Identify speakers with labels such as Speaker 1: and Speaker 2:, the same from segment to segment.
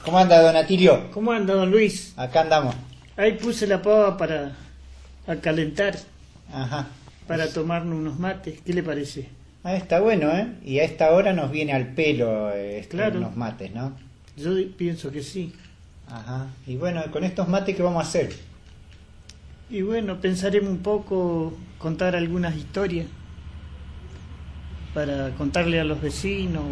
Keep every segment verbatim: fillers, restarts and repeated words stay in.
Speaker 1: ¿Cómo anda, don Atilio?
Speaker 2: ¿Cómo anda, don Luis?
Speaker 1: Acá andamos.
Speaker 2: Ahí puse la pava para a calentar.
Speaker 1: Ajá.
Speaker 2: Para tomarnos unos mates. ¿Qué le parece?
Speaker 1: Ah, está bueno, ¿eh? Y a esta hora nos viene al pelo eh,
Speaker 2: Claro.
Speaker 1: unos mates, ¿no?
Speaker 2: Yo pienso que sí.
Speaker 1: Ajá. Y bueno, con estos mates, ¿qué vamos a hacer?
Speaker 2: Y bueno, pensaremos un poco, contar algunas historias para contarle a los vecinos.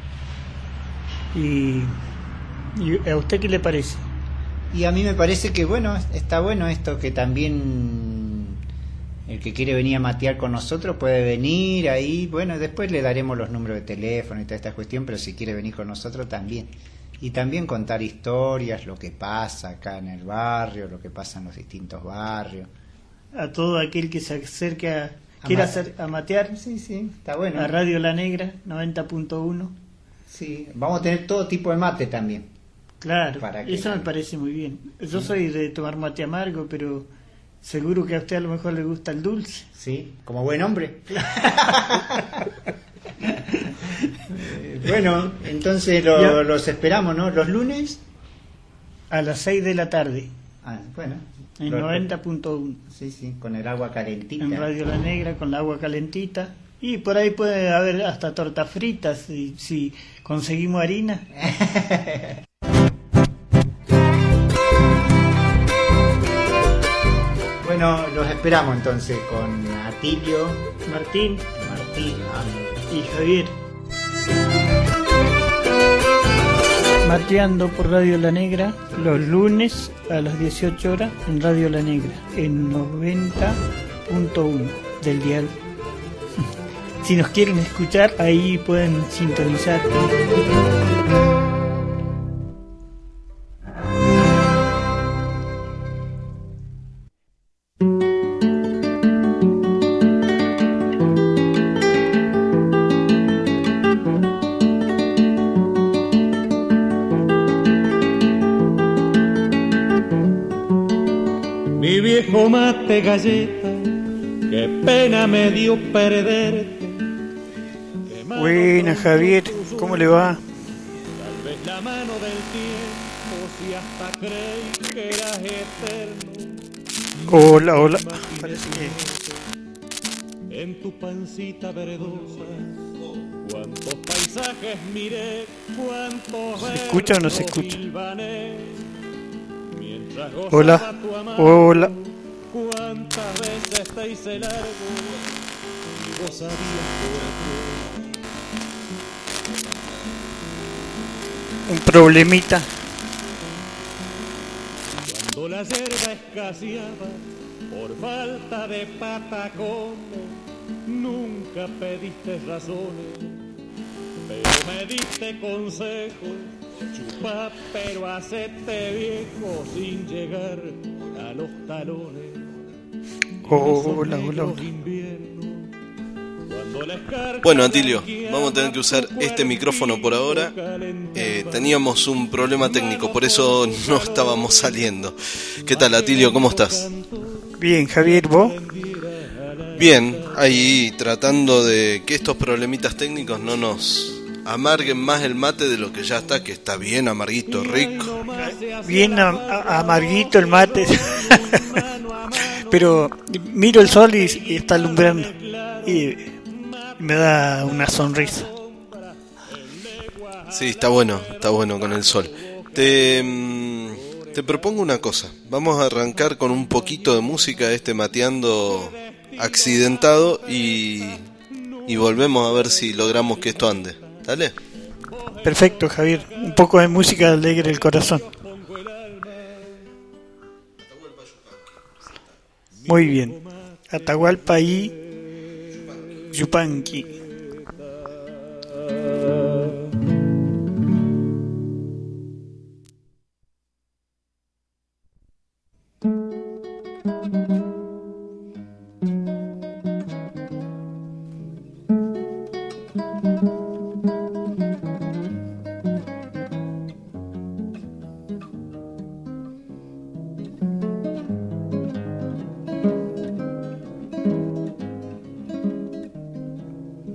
Speaker 2: Y, y ¿a usted qué le parece?
Speaker 1: Y a mí me parece que, bueno, está bueno esto, que también el que quiere venir a matear con nosotros puede venir ahí. Bueno, después le daremos los números de teléfono y toda esta cuestión, pero si quiere venir con nosotros también. Y también contar historias, lo que pasa acá en el barrio, lo que pasa en los distintos barrios.
Speaker 2: A todo aquel que se acerque a... a ¿Quiere hacer, a matear?
Speaker 1: Sí, sí, está bueno.
Speaker 2: A Radio La Negra, noventa punto uno.
Speaker 1: Sí, vamos a tener todo tipo de mate también.
Speaker 2: Claro,
Speaker 1: para que
Speaker 2: eso me parece muy bien. Yo sí. soy de tomar mate amargo, pero seguro que a usted a lo mejor le gusta el dulce.
Speaker 1: Sí, como buen hombre. Bueno, entonces lo, los esperamos, ¿no? ¿Los lunes?
Speaker 2: A las seis de la tarde.
Speaker 1: Ah, bueno.
Speaker 2: En noventa punto uno.
Speaker 1: Sí, sí, con el agua calentita.
Speaker 2: En Radio La Negra, con el agua calentita. Y por ahí puede haber hasta tortas fritas, si, si conseguimos harina.
Speaker 1: Bueno, los esperamos entonces con Atilio,
Speaker 2: Martín,
Speaker 1: Martín
Speaker 2: y Javier. Mateando por Radio La Negra los lunes a las dieciocho horas en Radio La Negra, en noventa punto uno del dial. Si nos quieren escuchar, ahí pueden sintonizar.
Speaker 3: Mi viejo mate galleta, qué pena me dio perderte.
Speaker 2: Buena, Javier, ¿cómo le va?
Speaker 3: Tal vez la mano del tiempo, si hasta creí que eras eterno.
Speaker 2: Hola, hola. Parece
Speaker 3: que en tu pancita verdosa, cuántos paisajes miré, cuántos
Speaker 2: ¿se escucha o no se escucha?
Speaker 3: Hola,
Speaker 2: hola.
Speaker 3: Cuántas veces te hice largo y vos sabías por qué.
Speaker 2: Un problemita.
Speaker 3: Cuando la hierba escaseaba por falta de patacones, nunca pediste razones, pero me diste consejos. Chupá, pero hacete viejo sin llegar a los talones.
Speaker 2: Hola, hola.
Speaker 4: Bueno, Atilio, vamos a tener que usar este micrófono por ahora. Eh, teníamos un problema técnico, por eso no estábamos saliendo. ¿Qué tal, Atilio? ¿Cómo estás?
Speaker 2: Bien, Javier, ¿vos?
Speaker 4: Bien, ahí tratando de que estos problemitas técnicos no nos amarguen más el mate de lo que ya está, que está bien amarguito, rico.
Speaker 2: Bien am- a- amarguito el mate. Pero miro el sol y, y está alumbrando. Y me da una sonrisa.
Speaker 4: Sí, está bueno, está bueno con el sol. Te, te propongo una cosa. Vamos a arrancar con un poquito de música de este mateando accidentado y, y volvemos a ver si logramos que esto ande. Dale.
Speaker 2: Perfecto, Javier. Un poco de música alegre el corazón. Muy bien. Atahualpa y Yupanqui.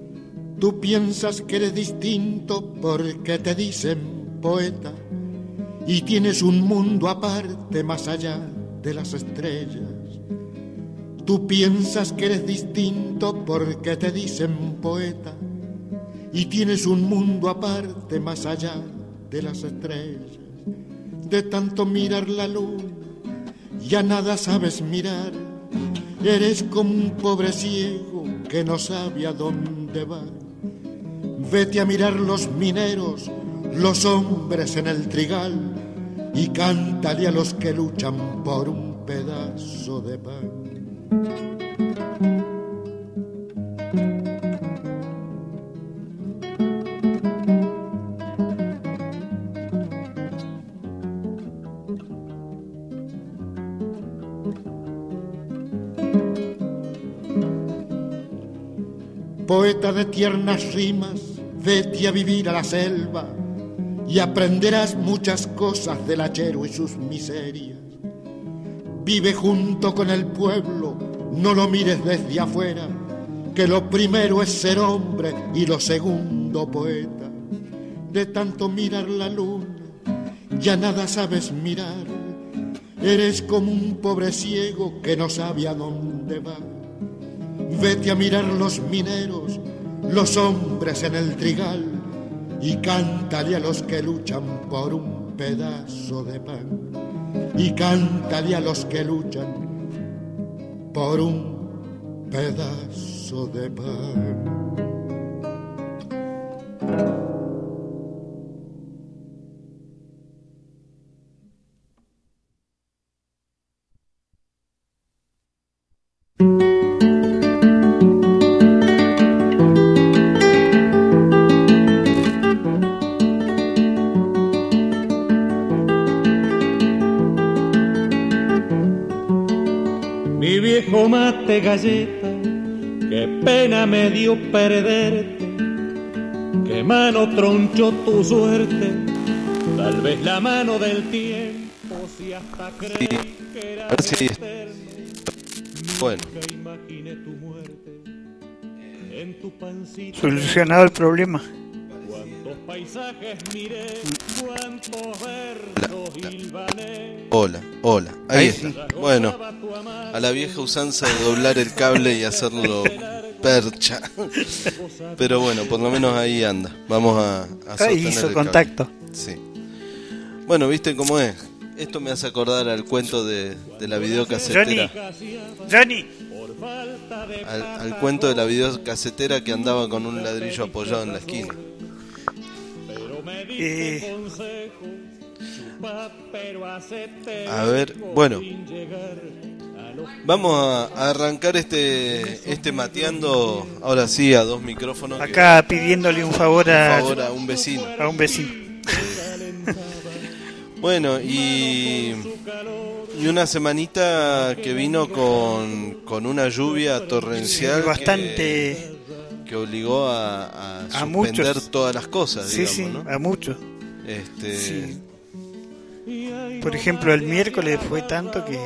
Speaker 5: Tú piensas que eres distinto porque te dicen poeta y tienes un mundo aparte más allá de las estrellas. Tú piensas que eres distinto porque te dicen poeta y tienes un mundo aparte más allá de las estrellas. De tanto mirar la luna ya nada sabes mirar, eres como un pobre ciego que no sabe a dónde va. Vete a mirar los mineros, los hombres en el trigal, y cántale a los que luchan por un pedazo de pan. Poeta de tiernas rimas, vete a vivir a la selva y aprenderás muchas cosas del hachero y sus miserias. Vive junto con el pueblo, no lo mires desde afuera, que lo primero es ser hombre y lo segundo poeta. De tanto mirar la luna, ya nada sabes mirar, eres como un pobre ciego que no sabe a dónde va. Vete a mirar los mineros, los hombres en el trigal, y cántale a los que luchan por un pedazo de pan. Y cántale a los que luchan por un pedazo de pan.
Speaker 3: Mate galleta, qué pena me dio perderte, qué mano tronchó tu suerte, tal vez la mano del tiempo, si hasta creí que era
Speaker 4: sí.
Speaker 3: eterno.
Speaker 4: Bueno.
Speaker 3: Nunca imaginé tu muerte en tu pancita.
Speaker 2: Solucionado el problema.
Speaker 3: Cuántos paisajes miré, cuántos versos hilvané.
Speaker 4: Hola, hola, ahí, ahí está.
Speaker 2: Sí.
Speaker 4: Bueno, a la vieja usanza de doblar el cable y hacerlo percha. Pero bueno, por lo menos ahí anda. Vamos a, a sostener
Speaker 2: ahí hizo
Speaker 4: el
Speaker 2: contacto.
Speaker 4: cable. Sí. Bueno, ¿viste cómo es? Esto me hace acordar al cuento de, de la videocasetera.
Speaker 2: Johnny, Johnny.
Speaker 4: Al, al cuento de la videocasetera que andaba con un ladrillo apoyado en la esquina.
Speaker 2: Eh,
Speaker 4: a ver, bueno, vamos a, a arrancar este este mateando ahora sí a dos micrófonos.
Speaker 2: Acá que, pidiéndole un favor a
Speaker 4: un favor a un vecino.
Speaker 2: A un vecino.
Speaker 4: Bueno, y y una semanita que vino con con una lluvia torrencial,
Speaker 2: sí, bastante.
Speaker 4: Que, que obligó a, a,
Speaker 2: a
Speaker 4: suspender
Speaker 2: muchos.
Speaker 4: Todas las cosas,
Speaker 2: sí,
Speaker 4: digamos,
Speaker 2: sí,
Speaker 4: ¿no?
Speaker 2: A muchos.
Speaker 4: Este...
Speaker 2: Sí. Por ejemplo, el miércoles fue tanto que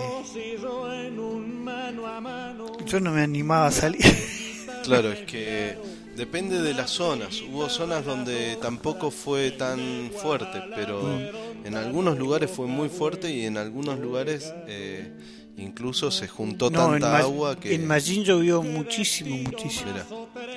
Speaker 2: yo no me animaba a salir.
Speaker 4: Claro, es que depende de las zonas. Hubo zonas donde tampoco fue tan fuerte, pero mm. en algunos lugares fue muy fuerte y en algunos lugares... Eh, incluso se juntó
Speaker 2: no,
Speaker 4: tanta
Speaker 2: en Ma-
Speaker 4: agua que...
Speaker 2: En Mallín llovió muchísimo, muchísimo.
Speaker 4: Mirá.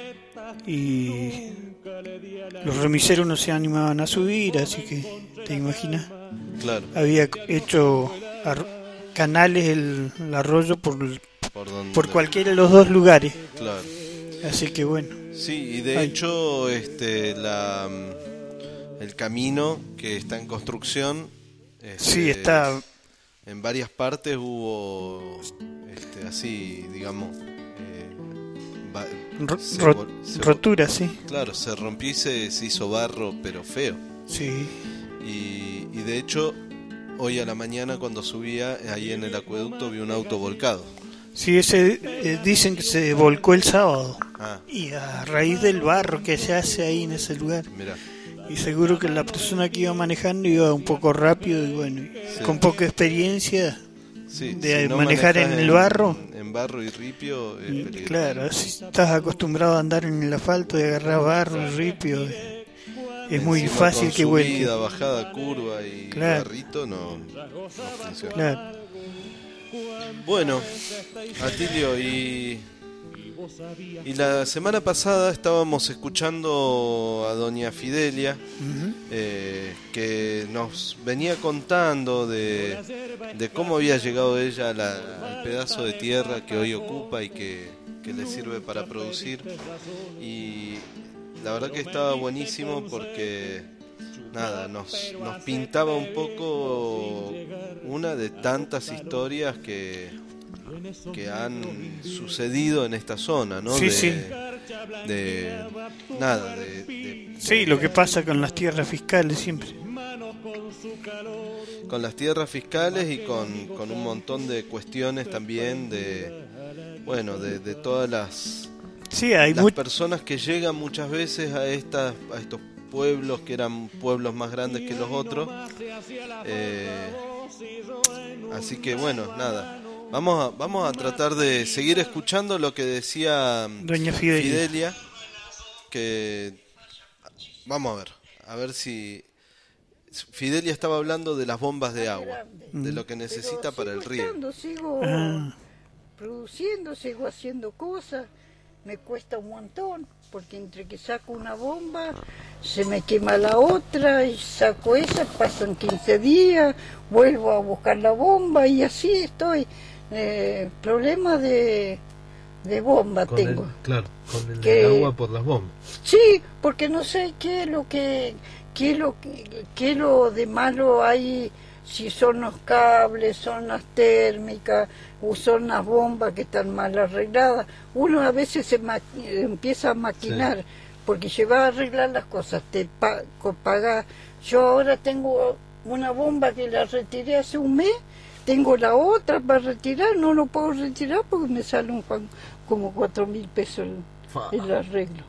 Speaker 2: Y los remiseros no se animaban a subir, así que, ¿te imaginas?
Speaker 4: Claro.
Speaker 2: Había hecho ar- canales el, el arroyo por,
Speaker 4: por, donde...
Speaker 2: por cualquiera de los dos lugares.
Speaker 4: Claro.
Speaker 2: Así que bueno.
Speaker 4: Sí, y de Ay. hecho este la el camino que está en construcción... Este,
Speaker 2: sí, está...
Speaker 4: En varias partes hubo, este, así, digamos, eh, va,
Speaker 2: Ro-
Speaker 4: se,
Speaker 2: ro-
Speaker 4: se,
Speaker 2: rotura, sí.
Speaker 4: Claro, se rompió y se, se hizo barro, pero feo.
Speaker 2: Sí.
Speaker 4: Y, y de hecho, hoy a la mañana cuando subía, ahí en el acueducto vi un auto volcado.
Speaker 2: Sí, ese eh, dicen que se volcó el sábado.
Speaker 4: Ah.
Speaker 2: Y a raíz del barro que se hace ahí en ese lugar.
Speaker 4: Mirá.
Speaker 2: Y seguro que la persona que iba manejando iba un poco rápido y bueno, sí. Con poca experiencia
Speaker 4: sí,
Speaker 2: de
Speaker 4: si no
Speaker 2: manejar en el barro.
Speaker 4: En, en barro y ripio es peligroso.
Speaker 2: Claro, si estás acostumbrado a andar en el asfalto y agarrar barro y ripio, es muy
Speaker 4: Encima
Speaker 2: fácil
Speaker 4: con
Speaker 2: que vuelque.
Speaker 4: subida, bajada, curva y
Speaker 2: Claro.
Speaker 4: barrito no, no funciona.
Speaker 2: Claro.
Speaker 4: Bueno, Atilio, y, y la semana pasada estábamos escuchando a doña Fidelia,
Speaker 2: Ujú.
Speaker 4: eh, que nos venía contando de, de cómo había llegado ella a la- al pedazo de tierra que hoy ocupa y que, que le sirve para producir. Y la verdad que estaba buenísimo porque nada, nos, nos pintaba un poco una de tantas historias que, que han sucedido en esta zona, ¿no?
Speaker 2: Sí,
Speaker 4: de,
Speaker 2: sí.
Speaker 4: de nada, de, de-
Speaker 2: Sí, lo que pasa con las tierras fiscales siempre.
Speaker 4: con las tierras fiscales y con, con un montón de cuestiones también de, bueno, de, de todas las,
Speaker 2: Sí, hay
Speaker 4: las
Speaker 2: mu-
Speaker 4: personas que llegan muchas veces a estas, a estos pueblos que eran pueblos más grandes que los otros. Eh, así que bueno, nada. Vamos a, vamos a tratar de seguir escuchando lo que decía
Speaker 2: Doña Fidelia.
Speaker 4: Fidelia, que vamos a ver, a ver si Fidelia estaba hablando de las bombas de agua, de lo que necesita para el riego.
Speaker 6: Estando, sigo
Speaker 2: Ah.
Speaker 6: produciendo, sigo haciendo cosas, me cuesta un montón, porque entre que saco una bomba, se me quema la otra, y saco esa, pasan quince días, vuelvo a buscar la bomba, y así estoy. Eh, problemas de, de bomba
Speaker 7: Con
Speaker 6: tengo.
Speaker 7: el, claro, con el
Speaker 6: Que-
Speaker 7: agua por las bombas.
Speaker 6: Sí, porque no sé qué es lo que, qué es lo que, qué es lo de malo hay, si son los cables, son las térmicas, o son las bombas que están mal arregladas. Uno a veces se ma- empieza a maquinar,
Speaker 7: Sí.
Speaker 6: porque lleva a arreglar las cosas, te pa- co- paga. Yo ahora tengo una bomba que la retiré hace un mes, tengo la otra para retirar, no lo puedo retirar porque me sale un pan- como cuatro mil pesos el,
Speaker 7: Fa.
Speaker 6: el arreglo.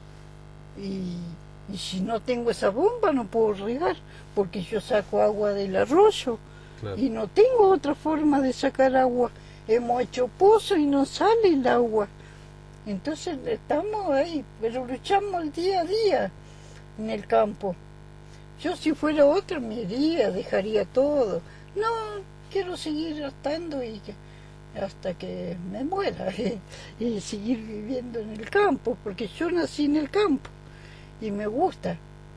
Speaker 6: Y, y si no tengo esa bomba no puedo regar, porque yo saco agua del arroyo
Speaker 7: Claro.
Speaker 6: y no tengo otra forma de sacar agua. Hemos hecho pozo y no sale el agua. Entonces estamos ahí, pero luchamos el día a día en el campo. Yo si fuera otro me iría, dejaría todo. No, quiero seguir estando y que, hasta que me muera y seguir viviendo en el campo, porque yo nací en el campo y me gusta.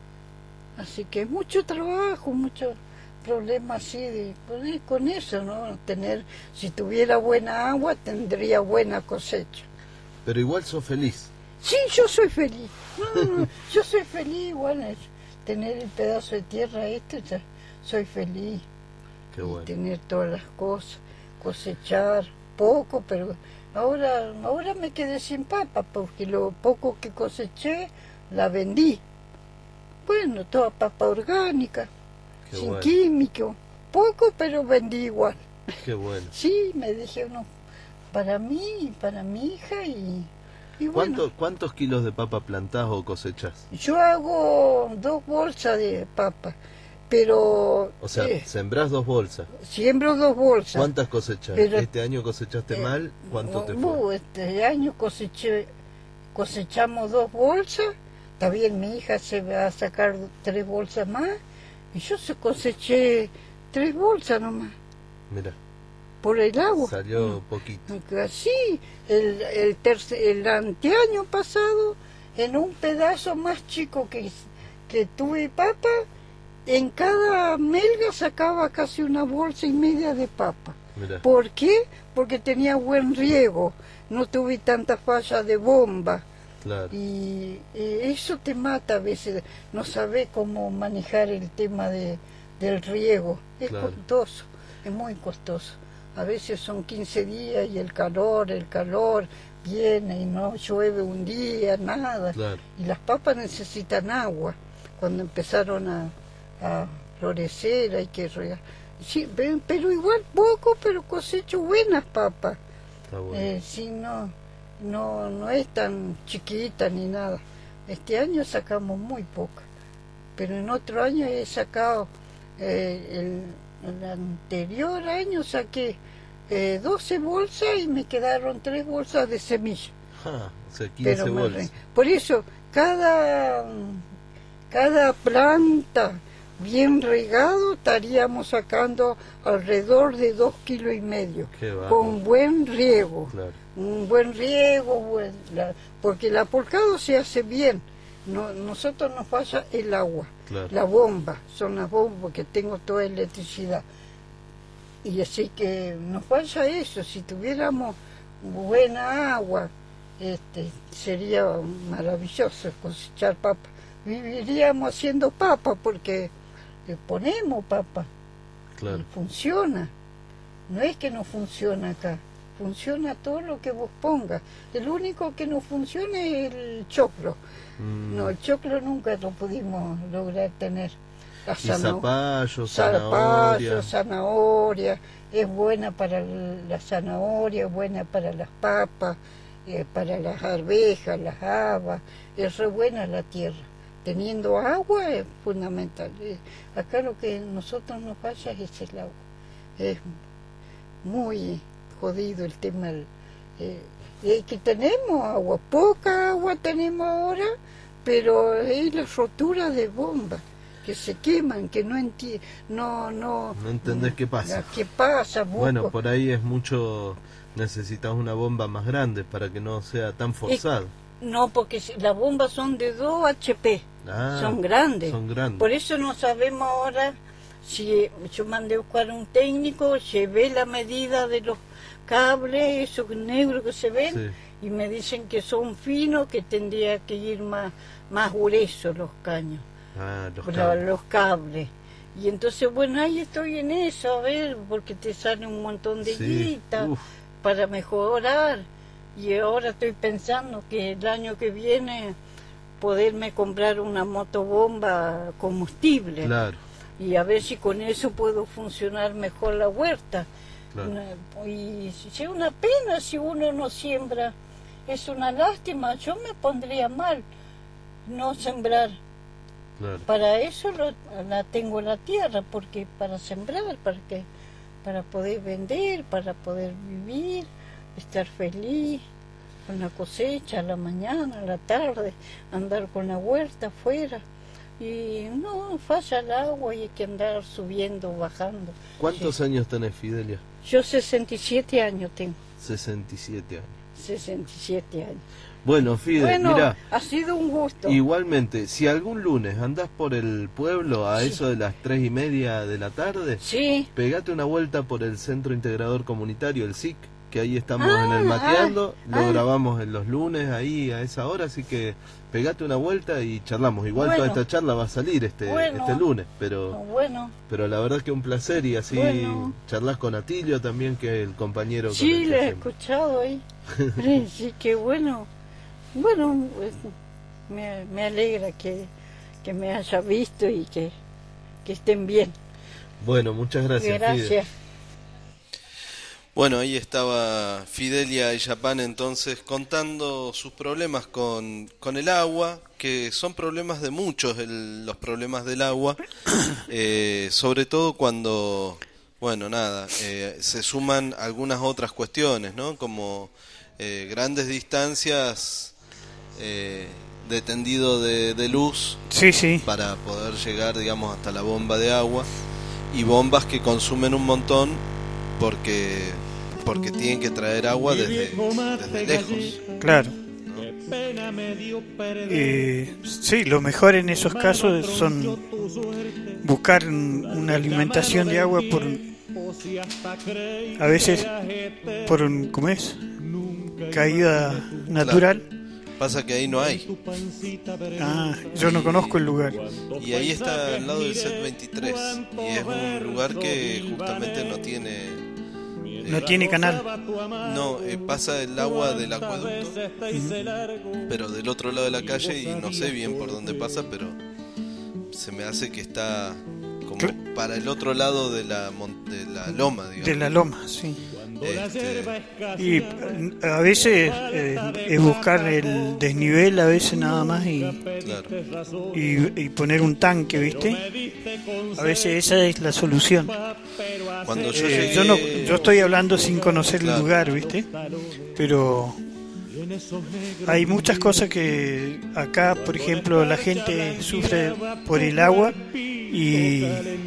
Speaker 6: Así que mucho trabajo, mucho problema así de pues, con eso, ¿no? Tener, si tuviera buena agua tendría buena cosecha.
Speaker 7: Pero igual sos feliz.
Speaker 6: Sí, yo soy feliz. No, no, no, yo soy feliz igual es tener el pedazo de tierra este, ya soy feliz.
Speaker 7: Qué bueno.
Speaker 6: Tener todas las cosas, cosechar poco, pero ahora ahora me quedé sin papa porque lo poco que coseché la vendí. Bueno, toda papa orgánica,
Speaker 7: Qué
Speaker 6: sin
Speaker 7: bueno.
Speaker 6: químico, poco pero vendí igual.
Speaker 7: Qué bueno.
Speaker 6: Sí, me dije uno para mí y para mi hija y, y bueno.
Speaker 7: ¿Cuánto- ¿Cuántos kilos de papa plantás o cosechás?
Speaker 6: Yo hago dos bolsas de papa, pero
Speaker 7: O sea,
Speaker 6: eh,
Speaker 7: sembrás dos bolsas.
Speaker 6: siembro dos bolsas.
Speaker 7: ¿Cuántas cosechás?
Speaker 6: Pero-
Speaker 7: ¿Este año cosechaste
Speaker 6: Eh,
Speaker 7: mal? ¿Cuánto te
Speaker 6: uh,
Speaker 7: fue?
Speaker 6: Este año coseché, cosechamos dos bolsas, está bien, mi hija se va a sacar tres bolsas más, y yo se coseché tres bolsas nomás,
Speaker 7: Mira,
Speaker 6: por el agua.
Speaker 7: salió poquito.
Speaker 6: Sí, el, el, tercer, el anteaño pasado, en un pedazo más chico que, que tuve papa, en cada melga sacaba casi una bolsa y media de papa.
Speaker 7: Mira,
Speaker 6: ¿Por qué? Porque tenía buen riego, no tuve tanta falla de bomba.
Speaker 7: claro.
Speaker 6: Y eh, eso te mata a veces, no sabes cómo manejar el tema de, del riego. Es
Speaker 7: Claro.
Speaker 6: costoso, es muy costoso. A veces son quince días y el calor, el calor viene y no llueve un día, nada.
Speaker 7: Claro.
Speaker 6: Y las papas necesitan agua. Cuando empezaron a, a florecer hay que regar. Sí, pe- pero igual poco, pero cosecho buenas papas.
Speaker 7: Está bueno.
Speaker 6: Eh, sí, no, no, no es tan chiquita ni nada. Este año sacamos muy poca, pero en otro año he sacado, eh, el, el anterior año saqué eh, doce bolsas y me quedaron tres bolsas de semilla.
Speaker 7: Ah, o sea, quince
Speaker 6: Pero me
Speaker 7: bolsas.
Speaker 6: re- por eso, cada, cada planta bien regado estaríamos sacando alrededor de dos kilos y medio, con buen riego, claro. un buen riego, buen, la, porque el apolcado se hace bien, no, nosotros nos falla el agua, claro. la bomba, son las bombas que tengo toda electricidad, y así que nos falla eso, si tuviéramos buena agua, este, sería maravilloso cosechar papa, viviríamos haciendo papa porque le ponemos papa, claro. y funciona, no es que no funciona acá, funciona todo lo que vos pongas, el único que no funciona es el choclo, mm. no, el choclo nunca lo pudimos lograr tener. La
Speaker 7: y zapallo,
Speaker 6: zanahoria. zanahoria, es buena para la zanahoria, es buena para las papas, eh, para las arvejas, las habas, es re buena la tierra. Teniendo agua es fundamental. Acá lo que nosotros nos falla es el agua. Es muy jodido el tema. Eh, eh, que tenemos agua, poca agua tenemos ahora, pero es la rotura de bombas que se queman, que no enti no no
Speaker 7: no entendés qué pasa.
Speaker 6: ¿Qué pasa? Busco.
Speaker 7: Bueno, por ahí es mucho, necesitas una bomba más grande para que no sea tan forzado.
Speaker 6: Es, no, porque las bombas son de dos H P. Ah, son grandes.
Speaker 7: Son grandes.
Speaker 6: Por eso no sabemos ahora si yo mandé a buscar un técnico, llevé la medida de los cables, esos negros que se ven, sí. y me dicen que son finos, que tendría que ir más, más gruesos los caños.
Speaker 7: Ah, los,
Speaker 6: los,
Speaker 7: cables.
Speaker 6: los cables. Y entonces, bueno, ahí estoy en eso, a ver, porque te sale un montón de
Speaker 7: sí.
Speaker 6: guita para mejorar. Y ahora estoy pensando que el año que viene poderme comprar una motobomba combustible.
Speaker 7: Claro.
Speaker 6: Y a ver si con eso puedo funcionar mejor la huerta.
Speaker 7: Claro.
Speaker 6: Una, y es una pena si uno no siembra. Es una lástima. Yo me pondría mal no sembrar.
Speaker 7: Claro.
Speaker 6: Para eso lo, la tengo la tierra, porque para sembrar, para que, para poder vender, para poder vivir, estar feliz. Con la cosecha a la mañana, a la tarde, andar con la huerta afuera. Y no, falla el agua y hay que andar subiendo, bajando.
Speaker 7: ¿Cuántos sí. años tenés, Fidelia?
Speaker 6: Yo sesenta y siete años tengo.
Speaker 7: sesenta y siete años.
Speaker 6: sesenta y siete años.
Speaker 7: Bueno, Fide,
Speaker 6: bueno,
Speaker 7: mirá,
Speaker 6: ha sido un gusto.
Speaker 7: Igualmente, si algún lunes andás por el pueblo a sí. eso de las tres y media de la tarde,
Speaker 6: sí.
Speaker 7: pegate una vuelta por el Centro Integrador Comunitario, el S I C, que ahí estamos ah, en el Mateando, ah, lo ah. grabamos en los lunes ahí a esa hora, así que pegate una vuelta y charlamos. Igual bueno. toda esta charla va a salir este
Speaker 6: bueno.
Speaker 7: este lunes, pero
Speaker 6: bueno.
Speaker 7: pero la verdad que un placer, y así bueno. charlas con Atilio también, que es el compañero.
Speaker 6: Sí, le he escuchado ahí. Sí, qué bueno. Bueno, pues, me, me alegra que, que me haya visto y que, que estén bien.
Speaker 7: Bueno, muchas gracias.
Speaker 6: Gracias.
Speaker 7: Fide.
Speaker 4: Bueno, ahí estaba Fidelia Illapán entonces contando sus problemas con, con el agua, que son problemas de muchos, el, los problemas del agua, eh, sobre todo cuando, bueno, nada, eh, se suman algunas otras cuestiones, ¿no? Como eh, grandes distancias eh, de tendido de, de luz
Speaker 2: sí, sí.
Speaker 4: para poder llegar, digamos, hasta la bomba de agua, y bombas que consumen un montón porque porque tienen que traer agua desde, desde lejos.
Speaker 2: Claro. ¿No? Eh, sí, lo mejor en esos casos son buscar una alimentación de agua por a veces por un, ¿cómo es? Caída natural.
Speaker 4: Claro. Pasa que ahí no hay.
Speaker 2: Ah, yo no conozco el lugar.
Speaker 4: Y ahí está al lado del C E T veintitrés. Y es un lugar que justamente no tiene...
Speaker 2: No eh, tiene canal.
Speaker 4: No, eh, pasa el agua del acueducto, uh-huh. pero del otro lado de la calle, y no sé bien por dónde pasa, pero se me hace que está como ¿Qué? para el otro lado de la, de la loma, digamos.
Speaker 2: De la loma, sí.
Speaker 4: Este...
Speaker 2: Y a veces eh, es buscar el desnivel, a veces nada más, y,
Speaker 4: claro.
Speaker 2: y, y poner un tanque, ¿viste? A veces esa es la solución.
Speaker 4: Cuando yo,
Speaker 2: eh,
Speaker 4: llegué...
Speaker 2: yo, no, yo estoy hablando sin conocer claro. el lugar, ¿viste? Pero Hay muchas cosas que acá, por ejemplo, la gente sufre por el agua y...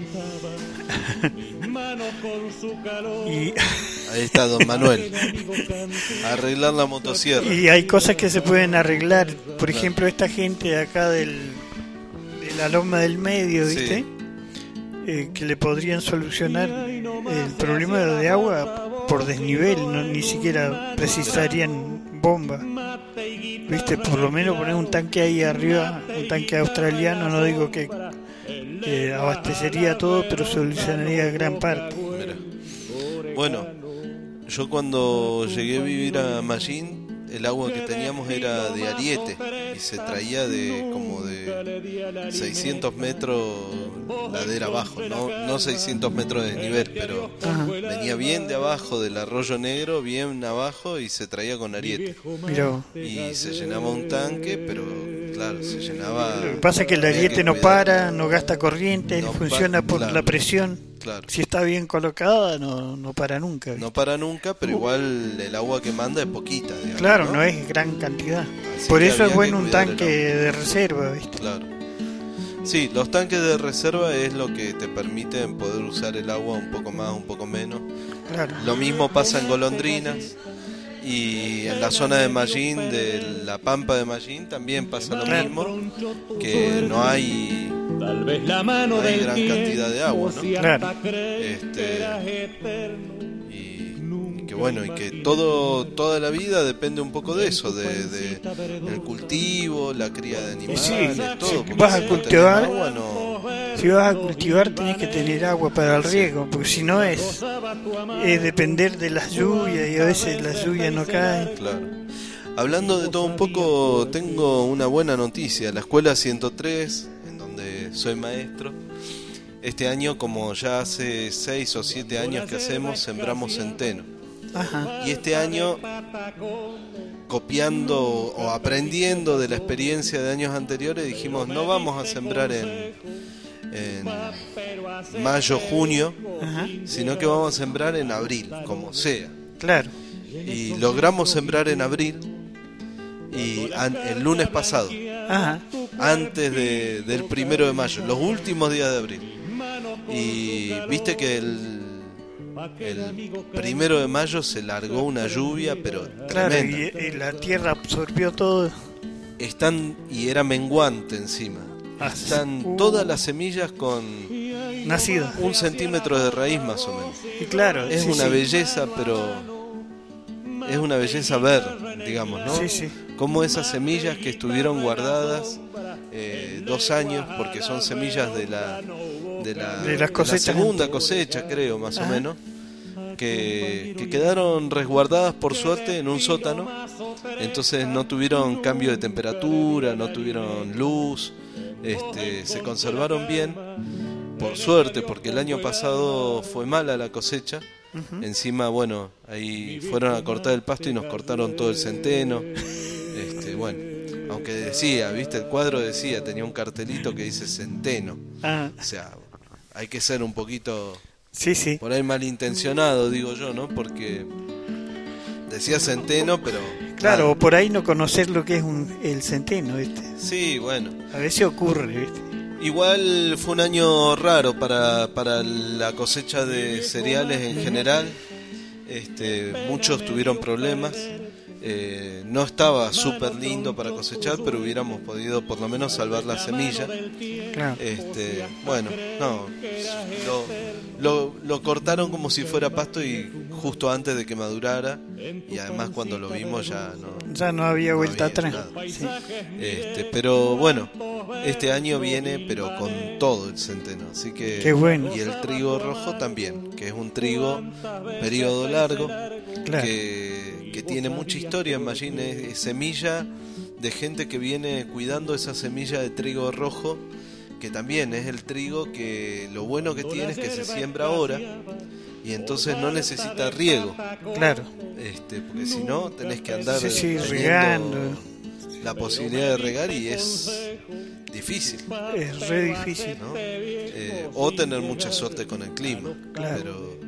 Speaker 2: y
Speaker 4: ahí está don Manuel, arreglar la motosierra.
Speaker 2: Y hay cosas que se pueden arreglar, por ejemplo, esta gente de acá del, de la Loma del Medio, ¿viste? Sí. Eh, que le podrían solucionar el problema de agua por desnivel, no, ni siquiera precisarían bomba, ¿viste? Por lo menos poner un tanque ahí arriba, un tanque australiano, no digo que eh, abastecería todo, pero solucionaría gran parte.
Speaker 4: Mira. Bueno, yo cuando llegué a vivir a Mallín, el agua que teníamos era de ariete y se traía de como de seiscientos metros ladera abajo, no, no seiscientos metros de desnivel, pero ajá, venía bien de abajo del Arroyo Negro, bien abajo, y se traía con ariete.
Speaker 2: Miró.
Speaker 4: Y se llenaba un tanque, pero claro, se llenaba.
Speaker 2: Lo que pasa es que el ariete no para, no gasta corriente, no funciona pa- por claro, la presión.
Speaker 4: Claro.
Speaker 2: Si está bien colocada, no, no para nunca, ¿viste?
Speaker 4: No para nunca, pero igual el agua que manda es poquita, digamos,
Speaker 2: claro,
Speaker 4: ¿no?
Speaker 2: no es gran cantidad.
Speaker 4: Así
Speaker 2: por eso es
Speaker 4: que
Speaker 2: bueno un tanque de reserva, ¿viste?
Speaker 4: Claro. Sí, los tanques de reserva es lo que te permiten poder usar el agua un poco más, un poco menos.
Speaker 2: Claro.
Speaker 4: Lo mismo pasa en Golondrinas y en la zona de Mallín, de la Pampa de Mallín, también pasa lo
Speaker 2: claro,
Speaker 4: mismo, que no hay,
Speaker 3: tal vez la mano
Speaker 4: no hay
Speaker 3: del
Speaker 4: gran cantidad de agua, ¿no?
Speaker 2: Claro.
Speaker 4: Este, y, y que bueno, y que todo toda la vida depende un poco de eso, de, de el cultivo, la cría de animales,
Speaker 2: sí,
Speaker 4: todo.
Speaker 2: Si vas a cultivar,
Speaker 4: no agua, no...
Speaker 2: si vas a cultivar tenés que tener agua para el riego, porque si no es, es depender de las lluvias y a veces las lluvias no caen.
Speaker 4: Claro. Hablando de todo un poco, tengo una buena noticia. La escuela ciento tres, en donde soy maestro, este año, como ya hace seis o siete años que hacemos, sembramos centeno.
Speaker 2: Ajá.
Speaker 4: Y este año, copiando o aprendiendo de la experiencia de años anteriores, dijimos, no vamos a sembrar en, en mayo, junio, ajá, sino que vamos a sembrar en abril, como sea.
Speaker 2: Claro.
Speaker 4: Y logramos sembrar en abril, y an, el lunes pasado,
Speaker 2: ajá,
Speaker 4: antes de, del primero de mayo, los últimos días de abril. Y viste que el, el primero de mayo se largó una lluvia, pero
Speaker 2: claro,
Speaker 4: tremenda.
Speaker 2: Y, y la tierra absorbió todo.
Speaker 4: Están, y era menguante encima.
Speaker 2: Ah,
Speaker 4: Están
Speaker 2: uh,
Speaker 4: todas las semillas con
Speaker 2: nacidas,
Speaker 4: un centímetro de raíz más o menos.
Speaker 2: Y claro,
Speaker 4: es
Speaker 2: sí,
Speaker 4: una
Speaker 2: sí.
Speaker 4: belleza, pero es una belleza ver, digamos, ¿no?
Speaker 2: Sí, sí.
Speaker 4: Como esas semillas que estuvieron guardadas eh, dos años, porque son semillas de la de la,
Speaker 2: de las cosechas,
Speaker 4: de la segunda cosecha, creo, más ajá, o menos, que, que quedaron resguardadas por suerte en un sótano. Entonces no tuvieron cambio de temperatura, no tuvieron luz, este, se conservaron bien, por suerte, porque el año pasado fue mala la cosecha. Uh-huh. Encima, bueno, ahí fueron a cortar el pasto y nos cortaron todo el centeno. Este, bueno, aunque decía, viste, el cuadro decía, tenía un cartelito que dice centeno.
Speaker 2: Ah.
Speaker 4: O sea, hay que ser un poquito,
Speaker 2: sí, sí,
Speaker 4: por ahí malintencionado, digo yo, ¿no? Porque decía centeno, pero
Speaker 2: claro, o por ahí no conocer lo que es un, el centeno, ¿viste?
Speaker 4: Sí, bueno.
Speaker 2: A veces ocurre, ¿viste?
Speaker 4: Igual fue un año raro para, para la cosecha de cereales en general. Este, muchos tuvieron problemas. Eh, no estaba súper lindo para cosechar, pero hubiéramos podido por lo menos salvar la semilla.
Speaker 2: Claro.
Speaker 4: Este, bueno, no, lo, lo, lo cortaron como si fuera pasto y justo antes de que madurara, y además cuando lo vimos ya no,
Speaker 2: ya no había vuelta atrás. Sí.
Speaker 4: Este, pero bueno, este año viene pero con todo el centeno, así que
Speaker 2: qué bueno.
Speaker 4: Y el trigo rojo también, que es un trigo periodo largo, claro, que, que tiene mucha historia en Mallín, es, es semilla de gente que viene cuidando esa semilla de trigo rojo, que también es el trigo que lo bueno que tiene es que se siembra ahora y entonces no necesita riego.
Speaker 2: Claro.
Speaker 4: Este, porque si no tenés que andar
Speaker 2: sí, sí, regando
Speaker 4: la posibilidad de regar y es difícil.
Speaker 2: Es re difícil,
Speaker 4: ¿no? Eh, o tener mucha suerte con el clima, claro, pero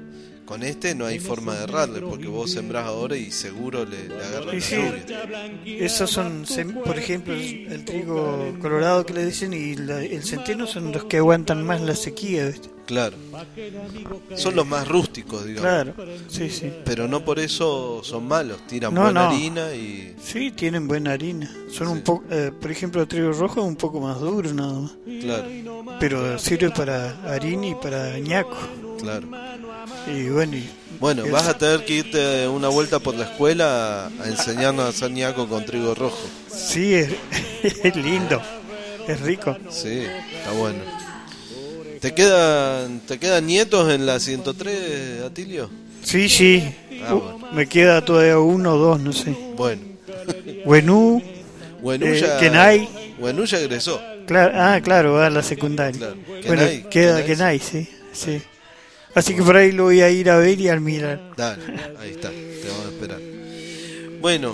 Speaker 4: Con este no hay forma de errarle, porque vos sembrás ahora y seguro le, le agarra la
Speaker 2: Sí, sí.
Speaker 4: lluvia.
Speaker 2: Esos son, sem- por ejemplo, el, el trigo colorado que le dicen y la- el centeno son los que aguantan más la sequía, ¿viste?
Speaker 4: Claro. Son los más rústicos, digamos.
Speaker 2: Claro, sí, sí.
Speaker 4: Pero no por eso son malos, tiran
Speaker 2: No,
Speaker 4: buena
Speaker 2: no.
Speaker 4: harina y...
Speaker 2: Sí, tienen buena harina. Son
Speaker 4: Sí.
Speaker 2: un poco, eh, por ejemplo, el trigo rojo es un poco más duro nada más.
Speaker 4: Claro,
Speaker 2: Pero sirve para harina y para ñaco.
Speaker 4: claro.
Speaker 2: Y bueno, y
Speaker 4: Bueno,
Speaker 2: el-
Speaker 4: vas a tener que irte una vuelta por la escuela a, a enseñarnos a hacer ñaco con trigo rojo.
Speaker 2: sí, es, es lindo, es rico.
Speaker 4: Sí, está bueno. ¿Te quedan, ¿Te quedan nietos en la ciento tres, Atilio?
Speaker 2: Sí, sí.
Speaker 4: Ah,
Speaker 2: Uh,
Speaker 4: bueno.
Speaker 2: Me queda todavía uno o dos, no sé.
Speaker 4: Bueno.
Speaker 2: Buenú,
Speaker 4: Buenuya,
Speaker 2: Eh, Kenai.
Speaker 4: Buenuya egresó.
Speaker 2: claro, ah, claro, va a la secundaria.
Speaker 4: Claro.
Speaker 2: Bueno,
Speaker 4: Kenai,
Speaker 2: queda
Speaker 4: Kenai,
Speaker 2: Kenai, sí, sí. Así que por ahí lo voy a ir a ver y a mirar.
Speaker 4: Dale, ahí está, te vamos a esperar. Bueno,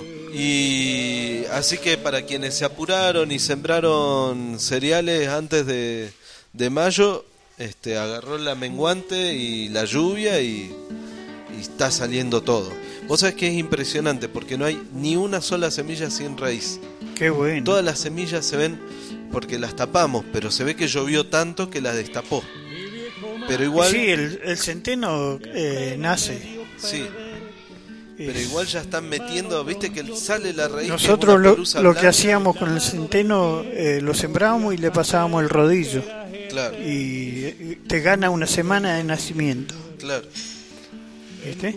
Speaker 4: y así que para quienes se apuraron y sembraron cereales antes de, de mayo, este, agarró la menguante y la lluvia y, y está saliendo todo. Vos sabés que es impresionante porque no hay ni una sola semilla sin raíz.
Speaker 2: Qué bueno.
Speaker 4: Todas las semillas se ven porque las tapamos, pero se ve que llovió tanto que las destapó. Pero igual,
Speaker 2: Sí, el, el centeno eh, nace.
Speaker 4: sí, pero
Speaker 2: Es-
Speaker 4: igual ya están metiendo, viste que sale la raíz. que es
Speaker 2: Nosotros
Speaker 4: una
Speaker 2: lo,
Speaker 4: pelusa
Speaker 2: lo que
Speaker 4: blanca.
Speaker 2: hacíamos con el centeno, eh, lo sembrábamos y le pasábamos el rodillo.
Speaker 4: Claro,
Speaker 2: Y eh, te gana una semana de nacimiento.
Speaker 4: claro.
Speaker 2: ¿Viste?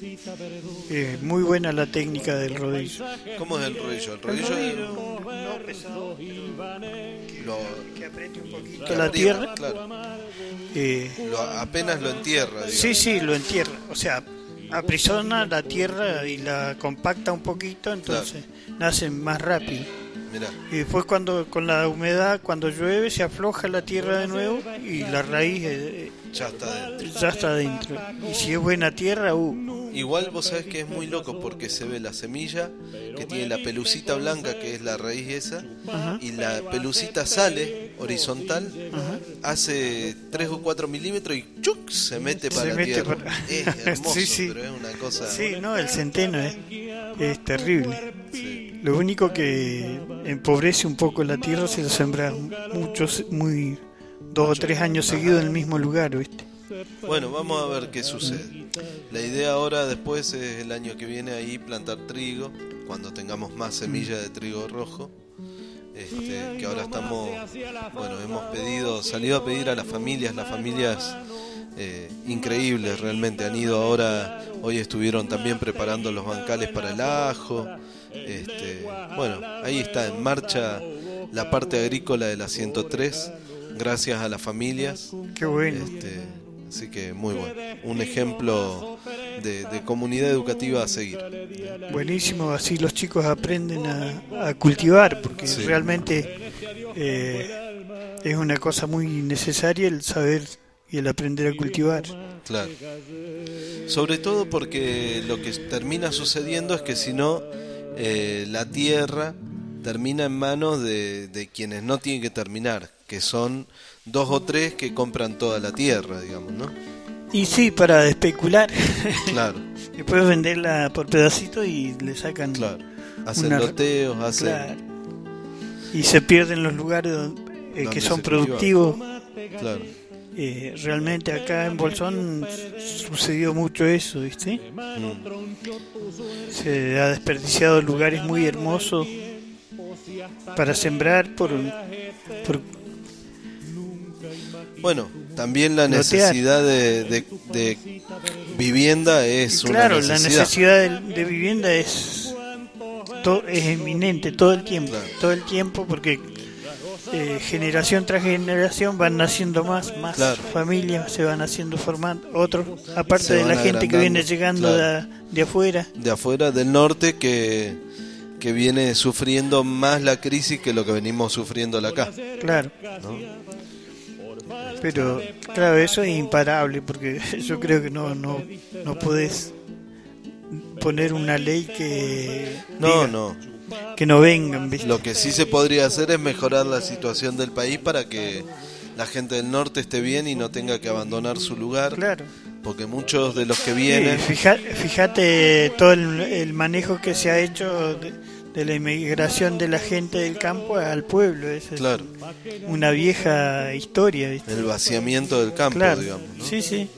Speaker 2: Eh, muy buena la técnica del rodillo.
Speaker 4: ¿Cómo es el rodillo? El rodillo es
Speaker 2: no pesado,
Speaker 4: lo,
Speaker 2: que apriete un poquito
Speaker 4: que
Speaker 2: la
Speaker 4: aprieta,
Speaker 2: tierra.
Speaker 4: claro.
Speaker 2: Eh,
Speaker 4: Lo, apenas lo entierra, digamos.
Speaker 2: sí, sí, lo entierra. O sea, aprisiona la tierra y la compacta un poquito, entonces nacen más rápido.
Speaker 4: Mirá,
Speaker 2: Y después cuando con la humedad, cuando llueve, se afloja la tierra de nuevo y la raíz eh,
Speaker 4: ya está dentro.
Speaker 2: ya está dentro. Y si es buena tierra, uh,
Speaker 4: Igual vos sabés que es muy loco porque se ve la semilla que tiene la pelucita blanca, que es la raíz esa,
Speaker 2: Ajá.
Speaker 4: y la pelucita sale horizontal, hace tres o cuatro milímetros y ¡chuc! Se mete para
Speaker 2: Se
Speaker 4: la
Speaker 2: mete
Speaker 4: tierra.
Speaker 2: para-
Speaker 4: Es hermoso,
Speaker 2: Sí, sí.
Speaker 4: pero es una cosa...
Speaker 2: sí, no, el centeno es, es terrible.
Speaker 4: Sí.
Speaker 2: Lo único que empobrece un poco la tierra si lo sembra muchos, muy dos o tres años seguidos en el mismo lugar, ¿viste?
Speaker 4: Bueno, vamos a ver qué sucede. La idea ahora después es el año que viene ahí plantar trigo, cuando tengamos más semillas de trigo rojo. Este, que ahora estamos, bueno, hemos pedido, salido a pedir a las familias, las familias eh, increíbles realmente, han ido ahora, hoy estuvieron también preparando los bancales para el ajo. Este, bueno, ahí está en marcha la parte agrícola de la ciento tres, gracias a las familias.
Speaker 2: Qué bueno.
Speaker 4: Este, así que muy bueno, un ejemplo de, de comunidad educativa a seguir.
Speaker 2: Buenísimo, así los chicos aprenden a, a cultivar, porque
Speaker 4: Sí.
Speaker 2: realmente eh, es una cosa muy necesaria el saber y el aprender a cultivar.
Speaker 4: Claro. Sobre todo porque lo que termina sucediendo es que si no, eh, la tierra termina en manos de, de quienes no tienen que terminar, que son dos o tres que compran toda la tierra, digamos, ¿no?
Speaker 2: Y sí, para especular,
Speaker 4: Claro,
Speaker 2: después venderla por pedacitos y le sacan...
Speaker 4: claro. Hacen
Speaker 2: Una-
Speaker 4: loteos, hacen...
Speaker 2: Claro. Y se pierden los lugares donde, eh,
Speaker 4: Donde
Speaker 2: que son
Speaker 4: se
Speaker 2: productivos.
Speaker 4: Claro.
Speaker 2: Eh, realmente acá en Bolsón sucedió mucho eso, ¿viste?
Speaker 4: Mm.
Speaker 2: Se ha desperdiciado lugares muy hermosos para sembrar por, por
Speaker 4: Bueno, también la
Speaker 2: Lotear.
Speaker 4: necesidad de, de, de vivienda es
Speaker 2: claro,
Speaker 4: una
Speaker 2: la
Speaker 4: necesidad.
Speaker 2: necesidad de, de vivienda es to- es inminente todo el tiempo,
Speaker 4: Claro.
Speaker 2: todo el tiempo porque eh, generación tras generación van naciendo más, más
Speaker 4: Claro.
Speaker 2: familias se van haciendo formando otros, aparte
Speaker 4: Se
Speaker 2: de la
Speaker 4: van
Speaker 2: gente que viene
Speaker 4: agrandando,
Speaker 2: llegando
Speaker 4: claro.
Speaker 2: de, de afuera.
Speaker 4: De afuera, del norte, que, que viene sufriendo más la crisis que lo que venimos sufriendo acá,
Speaker 2: Claro.
Speaker 4: ¿no?
Speaker 2: Pero claro, eso es imparable porque yo creo que no no no podés poner una ley que
Speaker 4: No,
Speaker 2: diga
Speaker 4: no.
Speaker 2: que no vengan, ¿viste?
Speaker 4: Lo que sí se podría hacer es mejorar la situación del país para que la gente del norte esté bien y no tenga que abandonar su lugar.
Speaker 2: Claro.
Speaker 4: porque muchos de los que vienen...
Speaker 2: Sí, fija, fíjate todo el, el manejo que se ha hecho de, de la inmigración de la gente del campo al pueblo. Eso
Speaker 4: claro.
Speaker 2: Es una vieja historia, ¿viste?
Speaker 4: El vaciamiento del campo,
Speaker 2: claro.
Speaker 4: digamos, ¿no?
Speaker 2: Sí, sí.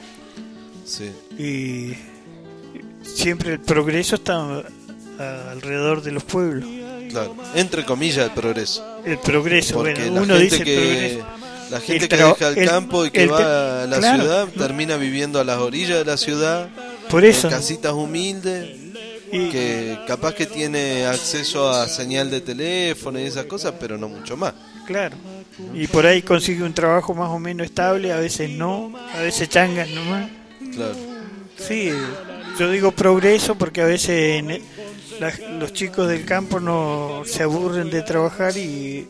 Speaker 4: Sí.
Speaker 2: Y siempre el progreso está a, alrededor de los pueblos.
Speaker 4: Claro, entre comillas el progreso.
Speaker 2: El progreso,
Speaker 4: porque
Speaker 2: bueno, uno
Speaker 4: gente
Speaker 2: dice
Speaker 4: que,
Speaker 2: el progreso.
Speaker 4: La gente
Speaker 2: el
Speaker 4: que
Speaker 2: tra-
Speaker 4: deja el,
Speaker 2: el
Speaker 4: campo y que
Speaker 2: el
Speaker 4: va
Speaker 2: te-
Speaker 4: a la
Speaker 2: claro.
Speaker 4: ciudad termina viviendo a las orillas de la ciudad,
Speaker 2: Por eso.
Speaker 4: en casitas humildes,
Speaker 2: Y-
Speaker 4: que capaz que tiene acceso a señal de teléfono y esas cosas, pero no mucho más.
Speaker 2: Claro. Y por ahí consigue un trabajo más o menos estable, a veces no, a veces changas nomás.
Speaker 4: Claro.
Speaker 2: Sí, yo digo progreso porque a veces en el- la- los chicos del campo no se aburren de trabajar y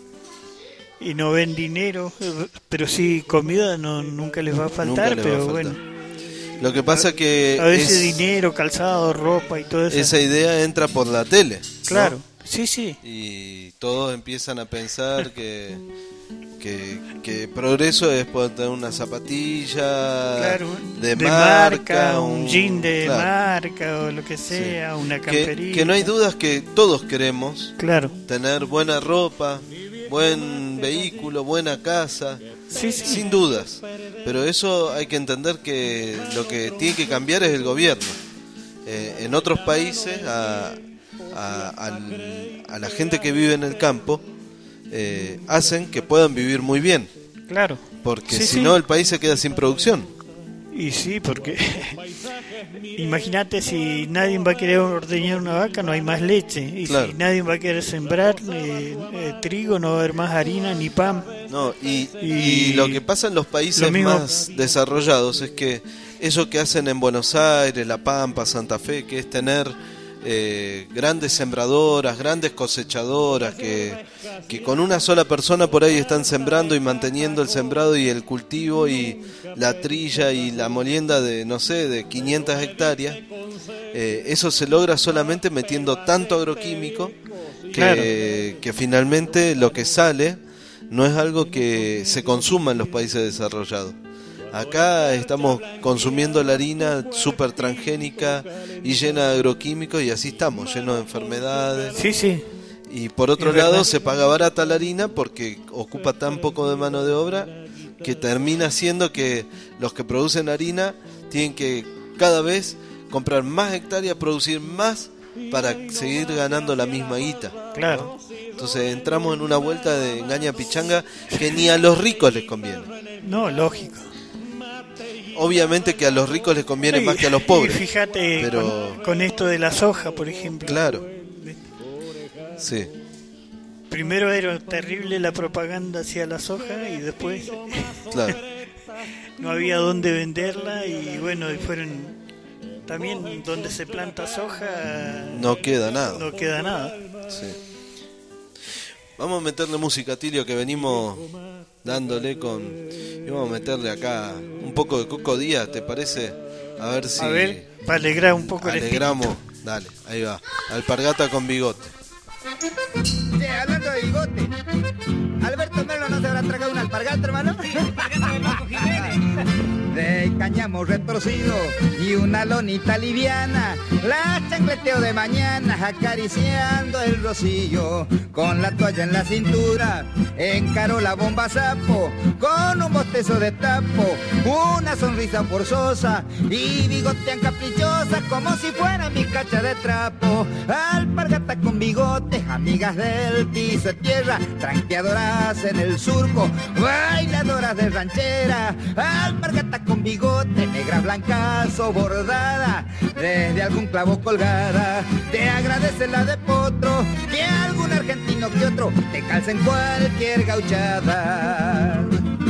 Speaker 2: y no ven dinero, pero sí comida no nunca les va a faltar,
Speaker 4: Nunca les va
Speaker 2: pero
Speaker 4: a faltar.
Speaker 2: bueno,
Speaker 4: Lo que pasa que
Speaker 2: a veces
Speaker 4: es-
Speaker 2: dinero, calzado, ropa y todo eso.
Speaker 4: esa idea entra por la tele, ¿no?
Speaker 2: Claro, sí, sí.
Speaker 4: Y todos empiezan a pensar que que, que progreso es poder tener una zapatilla
Speaker 2: Claro,
Speaker 4: de,
Speaker 2: de
Speaker 4: marca,
Speaker 2: un jean de
Speaker 4: claro.
Speaker 2: marca o lo que sea, una
Speaker 4: que,
Speaker 2: camperita.
Speaker 4: que no hay dudas que todos queremos
Speaker 2: Claro.
Speaker 4: tener buena ropa, buen vehículo, buena casa,
Speaker 2: Sí, sí.
Speaker 4: sin dudas, pero eso hay que entender que lo que tiene que cambiar es el gobierno. Eh, en otros países a, a, al- a la gente que vive en el campo eh, hacen que puedan vivir muy bien,
Speaker 2: Claro.
Speaker 4: porque
Speaker 2: Sí,
Speaker 4: si
Speaker 2: sí.
Speaker 4: no el país se queda sin producción.
Speaker 2: Y sí, porque imagínate si nadie va a querer ordeñar una vaca, no hay más leche. Y
Speaker 4: Claro.
Speaker 2: si nadie va a querer sembrar eh, eh, trigo, no va a haber más harina ni pan.
Speaker 4: No, y,
Speaker 2: Y
Speaker 4: y lo que pasa en los países
Speaker 2: lo mismo-
Speaker 4: más desarrollados es que eso que hacen en Buenos Aires, La Pampa, Santa Fe, que es tener eh, grandes sembradoras, grandes cosechadoras, que, que con una sola persona por ahí están sembrando y manteniendo el sembrado y el cultivo y la trilla y la molienda de, no sé, de quinientas hectáreas. Eh, eso se logra solamente metiendo tanto agroquímico que,
Speaker 2: Claro.
Speaker 4: que finalmente lo que sale no es algo que se consuma en los países desarrollados. Acá estamos consumiendo la harina súper transgénica y llena de agroquímicos y así estamos, llenos de enfermedades.
Speaker 2: Sí, sí.
Speaker 4: Y por otro
Speaker 2: Es
Speaker 4: lado
Speaker 2: verdad.
Speaker 4: se paga barata la harina porque ocupa tan poco de mano de obra que termina siendo que los que producen harina tienen que cada vez comprar más hectáreas, producir más para seguir ganando la misma guita.
Speaker 2: Claro.
Speaker 4: Entonces entramos en una vuelta de engaña pichanga que ni a los ricos les conviene.
Speaker 2: No, lógico.
Speaker 4: Obviamente que a los ricos les conviene
Speaker 2: Y-
Speaker 4: más que a los pobres.
Speaker 2: Y fíjate
Speaker 4: pero
Speaker 2: con, con esto de la soja, por ejemplo.
Speaker 4: claro, sí,
Speaker 2: Primero era terrible la propaganda hacia la soja y después
Speaker 4: claro.
Speaker 2: no había dónde venderla y bueno, y fueron también donde se planta soja
Speaker 4: No queda nada.
Speaker 2: no queda nada.
Speaker 4: Sí. Vamos a meterle música, Tilio, que venimos dándole con... Y vamos a meterle acá un poco de Coco Díaz, ¿te parece? A ver si
Speaker 2: A ver, para alegrar un poco el
Speaker 4: alegramos. Dale, ahí va. Alpargata con bigote.
Speaker 8: Che, hablando de bigote, ¿Alberto Merlo no se habrá tragado un alpargata, hermano? De cáñamo retorcido y una lonita liviana, la chancleteo de mañana acariciando el rocío, con la toalla en la cintura, encaró la bomba sapo, con un bostezo de tapo, una sonrisa forzosa y bigotean caprichosa como si fuera mi cacha de trapo. Alpargata con bigote, amigas del piso de tierra, tranqueadoras en el surco, bailadoras de ranchera. Alpargata con bigote, negra, blanca o bordada, desde algún clavo colgada. Te agradece la de potro, que algún argentino que otro te calza en cualquier gauchada.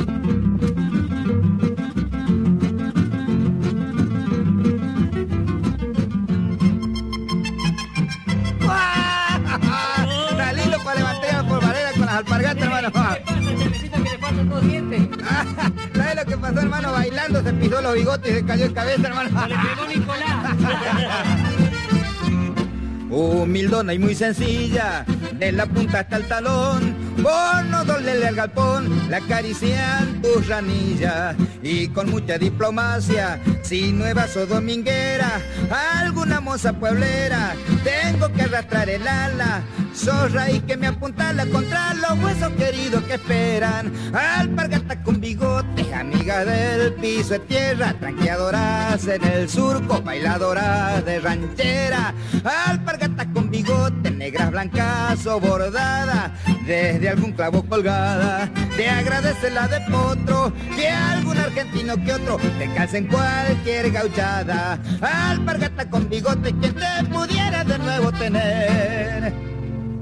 Speaker 8: Dalilo para levantar la polvareda con las alpargatas, hermano. ¿Sabes lo que pasó, hermano? Bailando se pisó los bigotes y se cayó el cabeza, hermano. Le pegó Nicolás. Humildona y muy sencilla, de la punta hasta el talón, por no dolerle al galpón, le acarician tus ranillas. Y con mucha diplomacia, si nuevas o dominguera, alguna moza pueblera, tengo que arrastrar el ala. Sos raíz que me apuntala contra los huesos queridos que esperan. Alpargata con bigote, amiga del piso de tierra, tranqueadoras en el surco, bailadoras de ranchera. Alpargatas con bigote, negras, blancas o bordadas, desde algún clavo colgada. Te agradece la de potro, que algún argentino que otro te calce en cualquier gauchada. Alpargata con bigote, quien te pudiera de nuevo tener.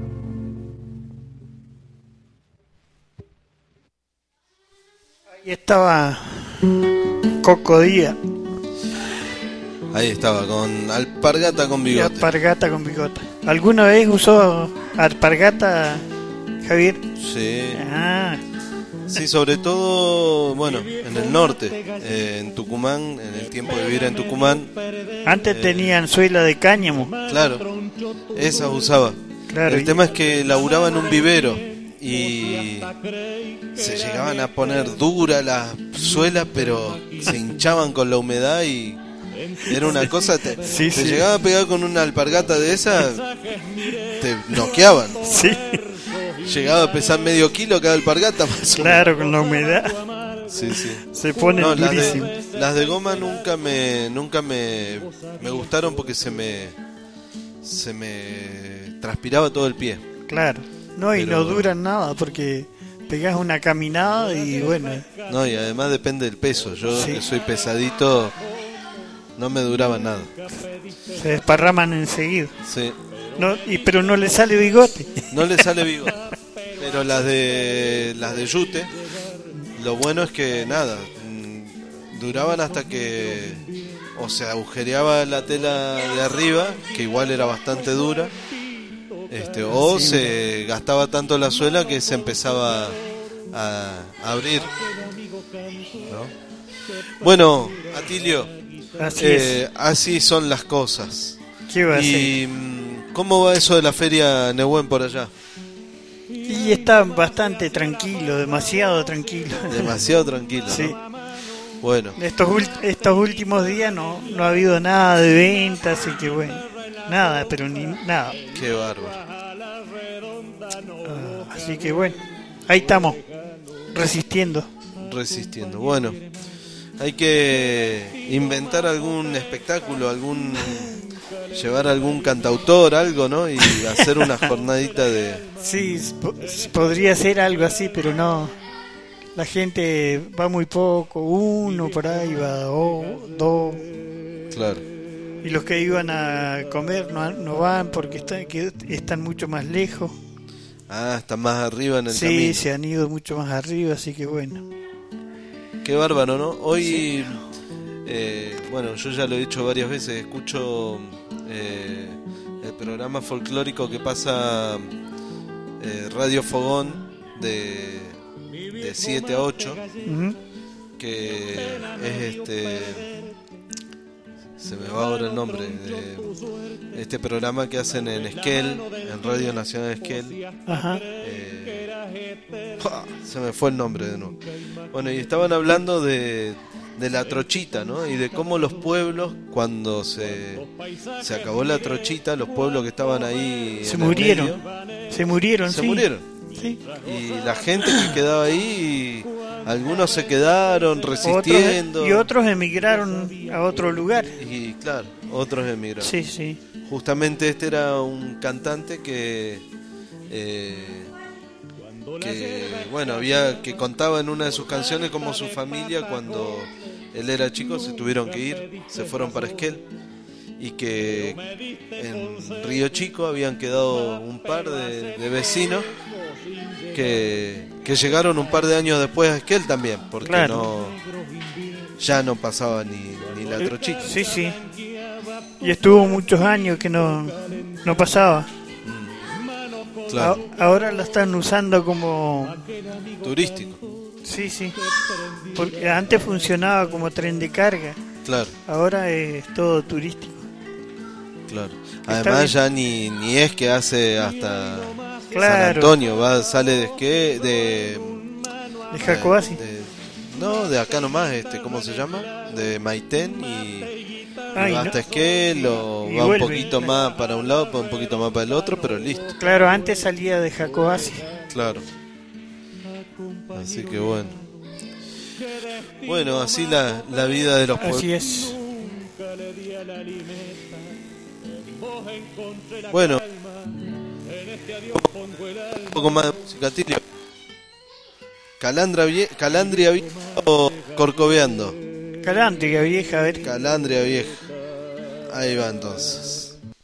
Speaker 2: Y estaba Coco Díaz.
Speaker 4: Ahí estaba, con alpargata con bigote.
Speaker 2: Alpargata con bigote. ¿Alguna vez usó alpargata, Javier?
Speaker 4: Sí.
Speaker 2: Ah.
Speaker 4: Sí, sobre todo, bueno, en el norte, eh, en Tucumán, en el tiempo de vivir en Tucumán.
Speaker 2: Antes
Speaker 4: eh,
Speaker 2: tenían suela de cáñamo.
Speaker 4: Claro, esa usaba.
Speaker 2: Claro,
Speaker 4: el
Speaker 2: y...
Speaker 4: tema es que laburaba en un vivero y se llegaban a poner dura las suelas, pero se hinchaban con la humedad y era una cosa, te,
Speaker 2: sí,
Speaker 4: te
Speaker 2: sí.
Speaker 4: llegaba a pegar con una alpargata de esa, te noqueaban.
Speaker 2: Sí.
Speaker 4: Llegaba a pesar medio kilo cada alpargata más.
Speaker 2: Claro, con la humedad.
Speaker 4: Sí, sí.
Speaker 2: Se pone
Speaker 4: no,
Speaker 2: durísimo.
Speaker 4: Las de, las de goma nunca me nunca me, me gustaron porque se me se me transpiraba todo el pie.
Speaker 2: Claro. No, y Pero... no duran nada porque pegás una caminada y bueno.
Speaker 4: No, y además depende del peso. Yo
Speaker 2: sí.
Speaker 4: que soy pesadito, no me duraba nada.
Speaker 2: Se desparraman enseguida.
Speaker 4: Sí.
Speaker 2: No, y pero no le sale bigote.
Speaker 4: No le sale bigote. Pero las de las de yute, lo bueno es que nada, duraban hasta que o se agujereaba la tela de arriba, que igual era bastante dura, este, o sí, se gastaba tanto la suela que se empezaba a, a abrir, ¿no? Bueno, Atilio,
Speaker 2: así,
Speaker 4: eh,
Speaker 2: es.
Speaker 4: así son las cosas.
Speaker 2: ¿Qué va a
Speaker 4: y
Speaker 2: hacer?
Speaker 4: ¿Cómo va eso de la feria Nehuen por allá?
Speaker 2: Y está bastante tranquilo, demasiado tranquilo.
Speaker 4: Demasiado tranquilo, ¿no?
Speaker 2: Sí.
Speaker 4: Bueno.
Speaker 2: Estos, estos últimos días no, no ha habido nada de ventas, así que bueno, nada, pero ni nada.
Speaker 4: Qué bárbaro.
Speaker 2: Uh, así que bueno, ahí estamos, resistiendo.
Speaker 4: Resistiendo, bueno. Hay que inventar algún espectáculo, algún... llevar algún cantautor, algo, ¿no? Y hacer una jornadita de...
Speaker 2: Sí, podría ser algo así, pero no. La gente va muy poco, uno por ahí va, o dos.
Speaker 4: Claro.
Speaker 2: Y los que iban a comer no, no van porque están, que están mucho más lejos.
Speaker 4: Ah, están más arriba en el
Speaker 2: sí,
Speaker 4: camino.
Speaker 2: Sí, se han ido mucho más arriba, así que bueno.
Speaker 4: Qué bárbaro, ¿no? Hoy,
Speaker 2: sí.
Speaker 4: eh, bueno, yo ya lo he dicho varias veces, escucho eh, el programa folclórico que pasa eh, Radio Fogón de, de siete a ocho,
Speaker 2: uh-huh.
Speaker 4: que es este... se me va ahora el nombre de este programa que hacen en Esquel, en Radio Nacional Esquel.
Speaker 2: Ajá.
Speaker 4: Eh, se me fue el nombre de nuevo. Bueno, y estaban hablando de, de la trochita, ¿no? Y de cómo los pueblos, cuando se, se acabó la trochita, los pueblos que estaban ahí
Speaker 2: se murieron.
Speaker 4: Medio,
Speaker 2: se murieron,
Speaker 4: se
Speaker 2: sí.
Speaker 4: murieron.
Speaker 2: Sí.
Speaker 4: Y la gente que quedaba ahí, algunos se quedaron resistiendo.
Speaker 2: Otros, y otros emigraron a otro lugar.
Speaker 4: Y claro, otros emigraron.
Speaker 2: Sí, sí.
Speaker 4: Justamente este era un cantante que, eh, que bueno, había que contaba en una de sus canciones como su familia cuando él era chico se tuvieron que ir, se fueron para Esquel. Y que en Río Chico habían quedado un par de, de vecinos que, que llegaron un par de años después a Esquel también, porque claro. no ya no pasaba ni, ni la trochita.
Speaker 2: Sí, sí. Y estuvo muchos años que no, no pasaba.
Speaker 4: Mm. Claro.
Speaker 2: A, ahora la están usando como...
Speaker 4: turístico.
Speaker 2: Sí, sí. Porque antes funcionaba como tren de carga.
Speaker 4: Claro.
Speaker 2: Ahora es todo turístico.
Speaker 4: Claro. Además ya ni, ni es que hace hasta
Speaker 2: Claro.
Speaker 4: San Antonio, va, sale de Esquel, de...
Speaker 2: De Jacobasi.
Speaker 4: De, de, no, de acá nomás, este, ¿cómo se llama? De Maitén y,
Speaker 2: Ay,
Speaker 4: y va hasta
Speaker 2: no.
Speaker 4: Esquel, o
Speaker 2: Y
Speaker 4: va
Speaker 2: vuelve.
Speaker 4: un poquito más para un lado, un poquito más para el otro, pero listo.
Speaker 2: Claro, antes salía de Jacobasi.
Speaker 4: Claro. Así que bueno. Bueno, así la, la vida de los pueblos.
Speaker 2: Así es.
Speaker 4: Bueno, un poco más de música, Tilio. Calandra vie Calandria vieja o Corcoveando.
Speaker 2: Calandria vieja, a ver.
Speaker 4: Calandria vieja. Ahí va entonces.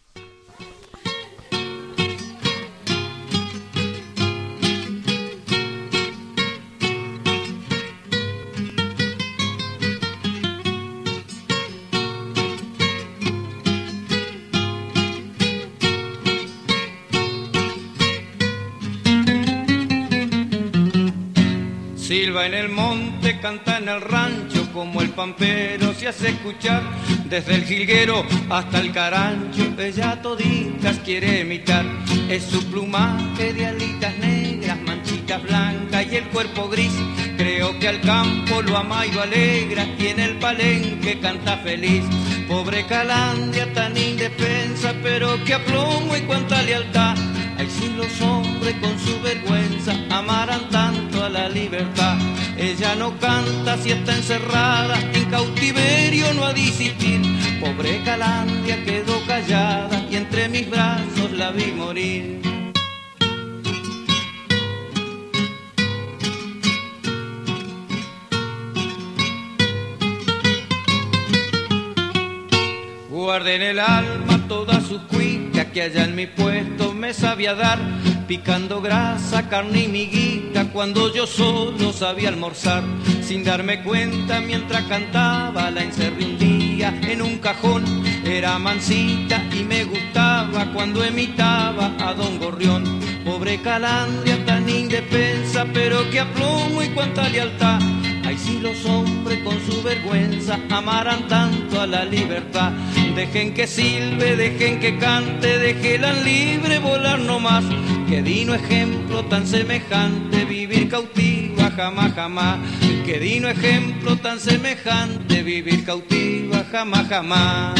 Speaker 9: Silva en el monte, canta en el rancho, como el pampero se hace escuchar, desde el jilguero hasta el carancho, ella toditas quiere imitar, es su plumaje de alitas negras, manchitas blancas y el cuerpo gris, creo que al campo lo ama y lo alegra, y en el palenque canta feliz, pobre Calandria tan indefensa, pero que aplomo y cuánta lealtad. Ay, si los hombres con su vergüenza amaran tanto a la libertad. Ella no canta si está encerrada en cautiverio, no a desistir. Pobre Calandria quedó callada y entre mis brazos la vi morir. Guardé en el alma todas sus cuicas que allá en mi puesto me sabía dar, picando grasa, carne y miguita cuando yo solo sabía almorzar. Sin darme cuenta mientras cantaba la encerré un día en un cajón, era mansita y me gustaba cuando imitaba a Don Gorrión. Pobre Calandria tan indefensa, pero que aplomo y cuánta lealtad. Ay, si los hombres con su vergüenza amaran tanto a la libertad. Dejen que silbe, dejen que cante, déjenla libre volar nomás. Que digno ejemplo tan semejante, vivir cautiva jamás, jamás. Que digno ejemplo tan semejante, vivir cautiva jamás, jamás.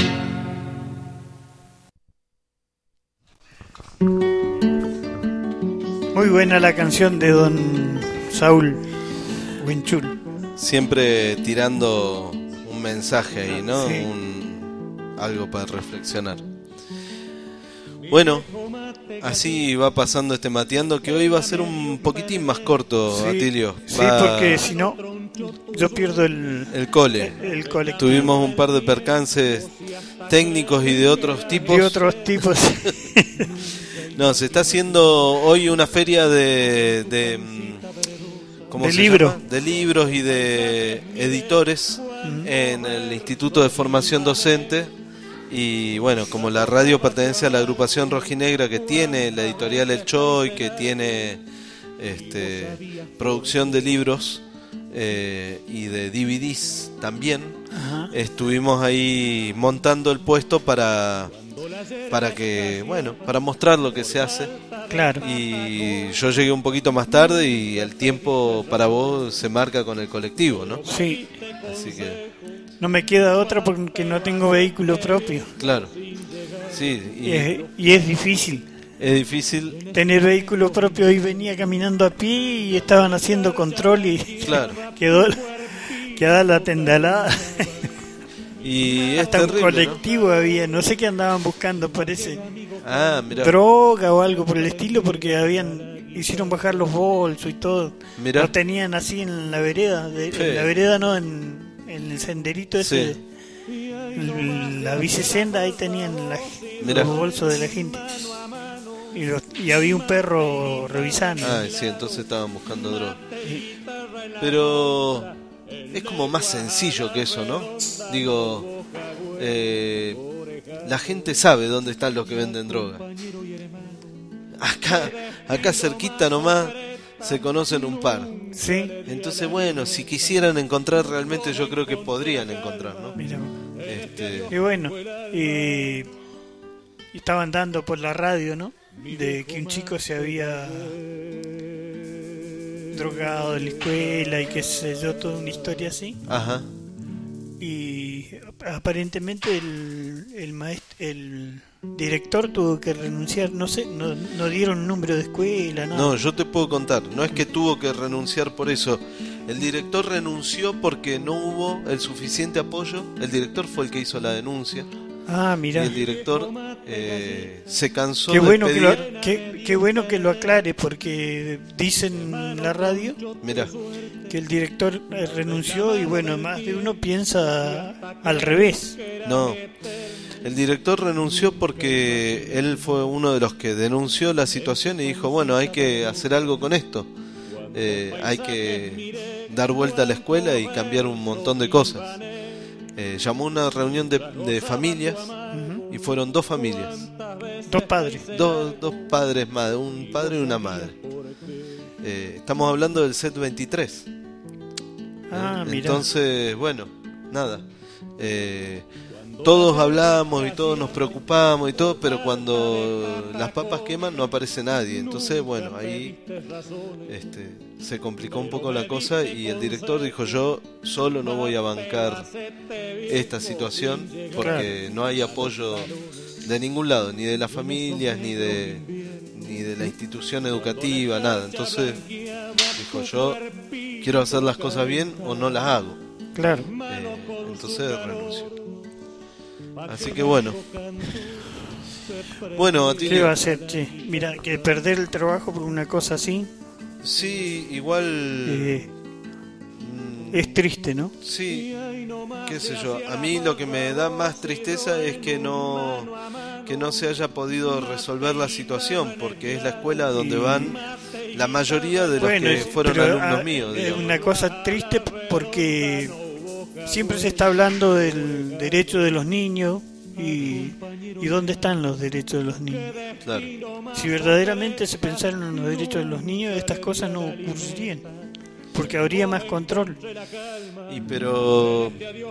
Speaker 2: Muy buena la canción de Don Saúl Huenchul.
Speaker 4: Siempre tirando un mensaje ahí, ¿no?
Speaker 2: Sí.
Speaker 4: Un, algo para reflexionar. Bueno, así va pasando este mateando, que hoy va a ser un poquitín más corto,
Speaker 2: Sí,
Speaker 4: Atilio.
Speaker 2: sí,
Speaker 4: Va-
Speaker 2: porque si no, yo pierdo el,
Speaker 4: el cole.
Speaker 2: el colectivo.
Speaker 4: Tuvimos un par de percances técnicos y de otros tipos.
Speaker 2: De otros tipos.
Speaker 4: No, se está haciendo hoy una feria de... de ¿cómo
Speaker 2: De
Speaker 4: se
Speaker 2: libro.
Speaker 4: llama? De libros y de editores en el Instituto de Formación Docente. Y bueno, como la radio pertenece a la agrupación rojinegra que tiene la editorial El Choy, que tiene este, producción de libros eh, y de D V Ds también,
Speaker 2: Ajá.
Speaker 4: estuvimos ahí montando el puesto para para que, bueno, para mostrar lo que se hace.
Speaker 2: Claro.
Speaker 4: Y yo llegué un poquito más tarde y el tiempo para vos se marca con el colectivo, ¿no?
Speaker 2: Sí.
Speaker 4: Así que,
Speaker 2: No me queda otra porque no tengo vehículo propio.
Speaker 4: claro. Sí,
Speaker 2: Y
Speaker 4: y
Speaker 2: es, y es difícil
Speaker 4: es difícil,
Speaker 2: tener vehículo propio. Hoy venía caminando a pie y estaban haciendo control y
Speaker 4: claro.
Speaker 2: quedó, quedó la tendalada.
Speaker 4: Y es
Speaker 2: Hasta un
Speaker 4: terrible, ¿no?
Speaker 2: colectivo había, no sé qué andaban buscando, parece
Speaker 4: Ah, mira.
Speaker 2: droga o algo por el estilo, porque habían hicieron bajar los bolsos y todo.
Speaker 4: Mirá.
Speaker 2: Lo tenían así en la vereda, de,
Speaker 4: Sí.
Speaker 2: en la vereda no, en, en el senderito ese,
Speaker 4: Sí.
Speaker 2: el- la bicesenda, ahí tenían la-
Speaker 4: Mirá.
Speaker 2: los bolsos de la gente. Y, los- y había un perro revisando.
Speaker 4: Ah, sí, entonces estaban buscando droga. Pero es como más sencillo que eso, ¿no? Digo, eh, la gente sabe dónde están los que venden droga. Acá, acá cerquita nomás se conocen un par.
Speaker 2: Sí,
Speaker 4: Entonces, bueno, si quisieran encontrar realmente, yo creo que podrían encontrar, ¿no?
Speaker 2: mira.
Speaker 4: Este,
Speaker 2: Y bueno, y, y estaban dando por la radio, ¿no? de que un chico se había drogado en la escuela y qué sé yo, toda una historia así.
Speaker 4: Ajá.
Speaker 2: Y aparentemente el, el maestro, el director tuvo que renunciar, no sé, no, no dieron número de escuela, nada.
Speaker 4: No, yo te puedo contar, no es que tuvo que renunciar por eso. El director renunció porque no hubo el suficiente apoyo. El director fue el que hizo la denuncia.
Speaker 2: Ah, mira.
Speaker 4: Y el director eh, se cansó
Speaker 2: qué
Speaker 4: de
Speaker 2: bueno
Speaker 4: pedir...
Speaker 2: que lo, qué, qué bueno que lo aclare, porque dicen en la radio
Speaker 4: Mirá.
Speaker 2: que el director eh, renunció y bueno, más de uno piensa al revés.
Speaker 4: No, el director renunció porque él fue uno de los que denunció la situación y dijo, bueno, hay que hacer algo con esto. Eh, hay que dar vuelta a la escuela y cambiar un montón de cosas. Eh, llamó una reunión de, de familias uh-huh. y fueron dos familias.
Speaker 2: Dos padres.
Speaker 4: Dos, dos padres, madre, un padre y una madre. Eh, estamos hablando del set veintitrés.
Speaker 2: Ah,
Speaker 4: eh,
Speaker 2: mira.
Speaker 4: Entonces, bueno, nada. Eh, todos hablamos y todos nos preocupamos y todo, pero cuando las papas queman no aparece nadie. Entonces, bueno, ahí este, se complicó un poco la cosa y el director dijo, yo solo no voy a bancar esta situación porque no hay apoyo de ningún lado, ni de las familias, ni de, ni de la institución educativa, nada. Entonces dijo, yo quiero hacer las cosas bien o no las hago.
Speaker 2: Claro.
Speaker 4: Eh, entonces renunció. Así que bueno. Bueno, Atilio.
Speaker 2: ¿Qué va a hacer, che? Mira, que perder el trabajo por una cosa así.
Speaker 4: Sí, igual.
Speaker 2: Eh, mm, es triste, ¿no?
Speaker 4: Sí, qué sé yo. A mí lo que me da más tristeza es que no que no se haya podido resolver la situación, porque es la escuela donde van la mayoría de los
Speaker 2: bueno,
Speaker 4: que fueron
Speaker 2: pero,
Speaker 4: alumnos
Speaker 2: a,
Speaker 4: míos.
Speaker 2: Es una cosa triste porque siempre se está hablando del derecho de los niños y, y dónde están los derechos de los niños.
Speaker 4: Claro.
Speaker 2: Si verdaderamente se pensaran en los derechos de los niños, estas cosas no ocurrirían, porque habría más control.
Speaker 4: Y pero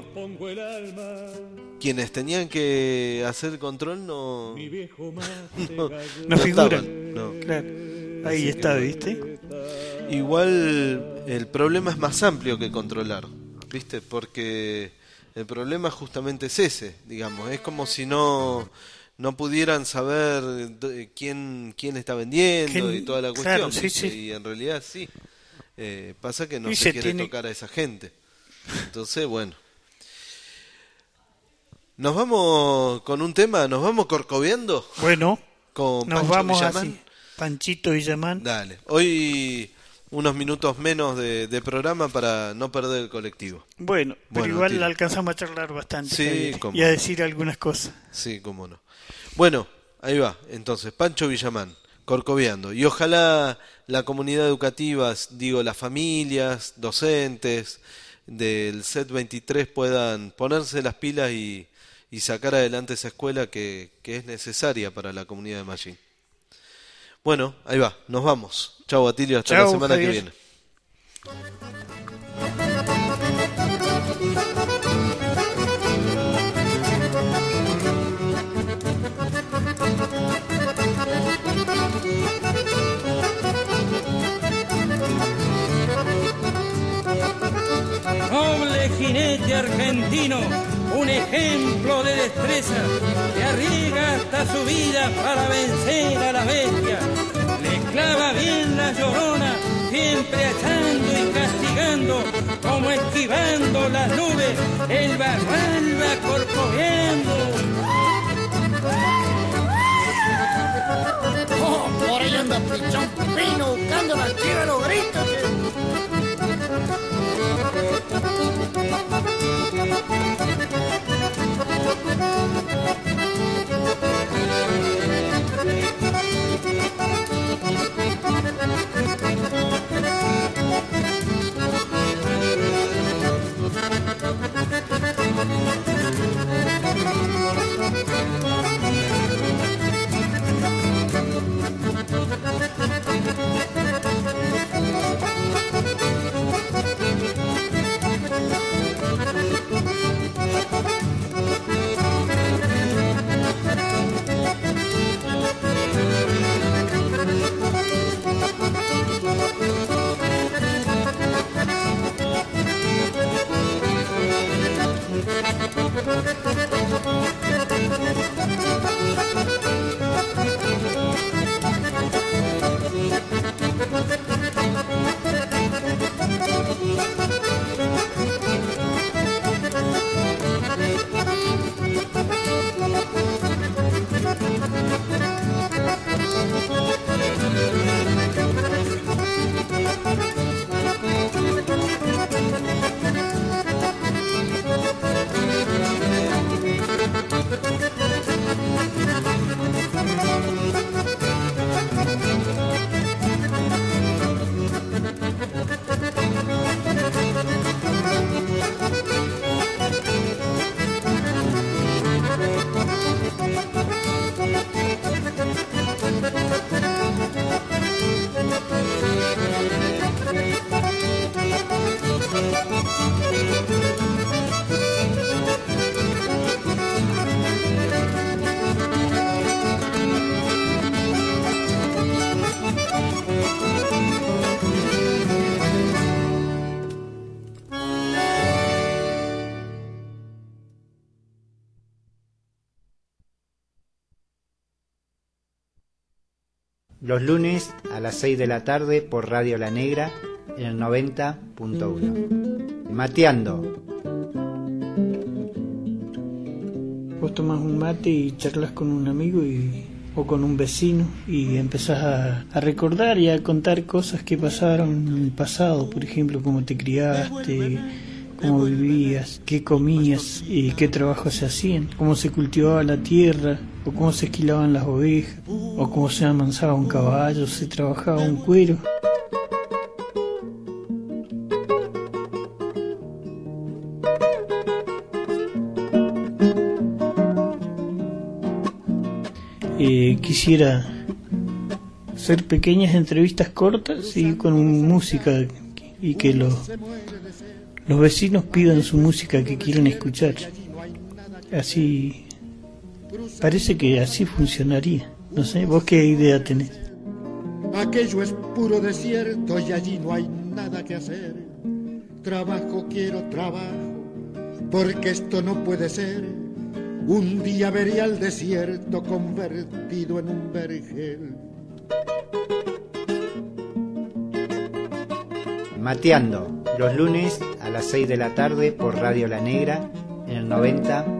Speaker 4: quienes tenían que hacer el control no no,
Speaker 2: no, no figuran.
Speaker 4: Estaban, no.
Speaker 2: Claro. Ahí está, ¿viste?
Speaker 4: Igual el problema es más amplio que controlar, ¿viste? Porque el problema justamente es ese, digamos, es como si no no pudieran saber quién quién está vendiendo y toda la cuestión,
Speaker 2: claro, sí, sí.
Speaker 4: Y en realidad sí. Eh, pasa que no
Speaker 2: y
Speaker 4: se,
Speaker 2: se
Speaker 4: quiere
Speaker 2: tiene...
Speaker 4: tocar a esa gente. Entonces, bueno. Nos vamos con un tema, nos vamos corcoviendo.
Speaker 2: Bueno,
Speaker 4: con
Speaker 2: nos
Speaker 4: Pancho
Speaker 2: vamos
Speaker 4: Villamán.
Speaker 2: así. Panchito Villamán.
Speaker 4: Dale. Hoy unos minutos menos de, de programa para no perder el colectivo.
Speaker 2: Bueno, pero
Speaker 4: bueno,
Speaker 2: igual
Speaker 4: tío.
Speaker 2: alcanzamos a charlar bastante.
Speaker 4: Sí, cómo
Speaker 2: y a
Speaker 4: no.
Speaker 2: decir algunas cosas.
Speaker 4: Sí, cómo no. Bueno, ahí va. Entonces, Pancho Villamán, corcoviando. Y ojalá la comunidad educativa, digo, las familias, docentes del set veintitrés puedan ponerse las pilas y, y sacar adelante esa escuela que, que es necesaria para la comunidad de Mallín. Bueno, ahí va, nos vamos. Chau, Atilio, hasta
Speaker 2: Chau,
Speaker 4: la semana
Speaker 2: Javier.
Speaker 4: que viene.
Speaker 10: Noble jinete argentino, un ejemplo de destreza, que arriesga hasta su vida para vencer a la bestia. Le clava bien la llorona, siempre achando y castigando, como esquivando las nubes, el barral va corcoveando.
Speaker 11: Oh, por ahí anda Pichón Pino buscando la chiva de los gritos.
Speaker 1: los lunes a las seis de la tarde por Radio La Negra en el noventa punto uno. Mateando.
Speaker 2: Vos tomás un mate y charlas con un amigo y, o con un vecino y empezás a, a recordar y a contar cosas que pasaron en el pasado, por ejemplo, cómo te criaste, cómo vivías, qué comías y qué trabajos se hacían, cómo se cultivaba la tierra, o cómo se esquilaban las ovejas, o cómo se amansaba un caballo, se trabajaba un cuero. Eh, quisiera hacer pequeñas entrevistas cortas y con música y que los los vecinos pidan su música que quieren escuchar. Así parece que así funcionaría. No sé, ¿vos qué idea tenés?
Speaker 5: Aquello es puro desierto y allí no hay nada que hacer. Trabajo, quiero trabajo, porque esto no puede ser. Un día veré al desierto convertido en un vergel.
Speaker 1: Mateando, los lunes a las seis de la tarde por Radio La Negra en el noventa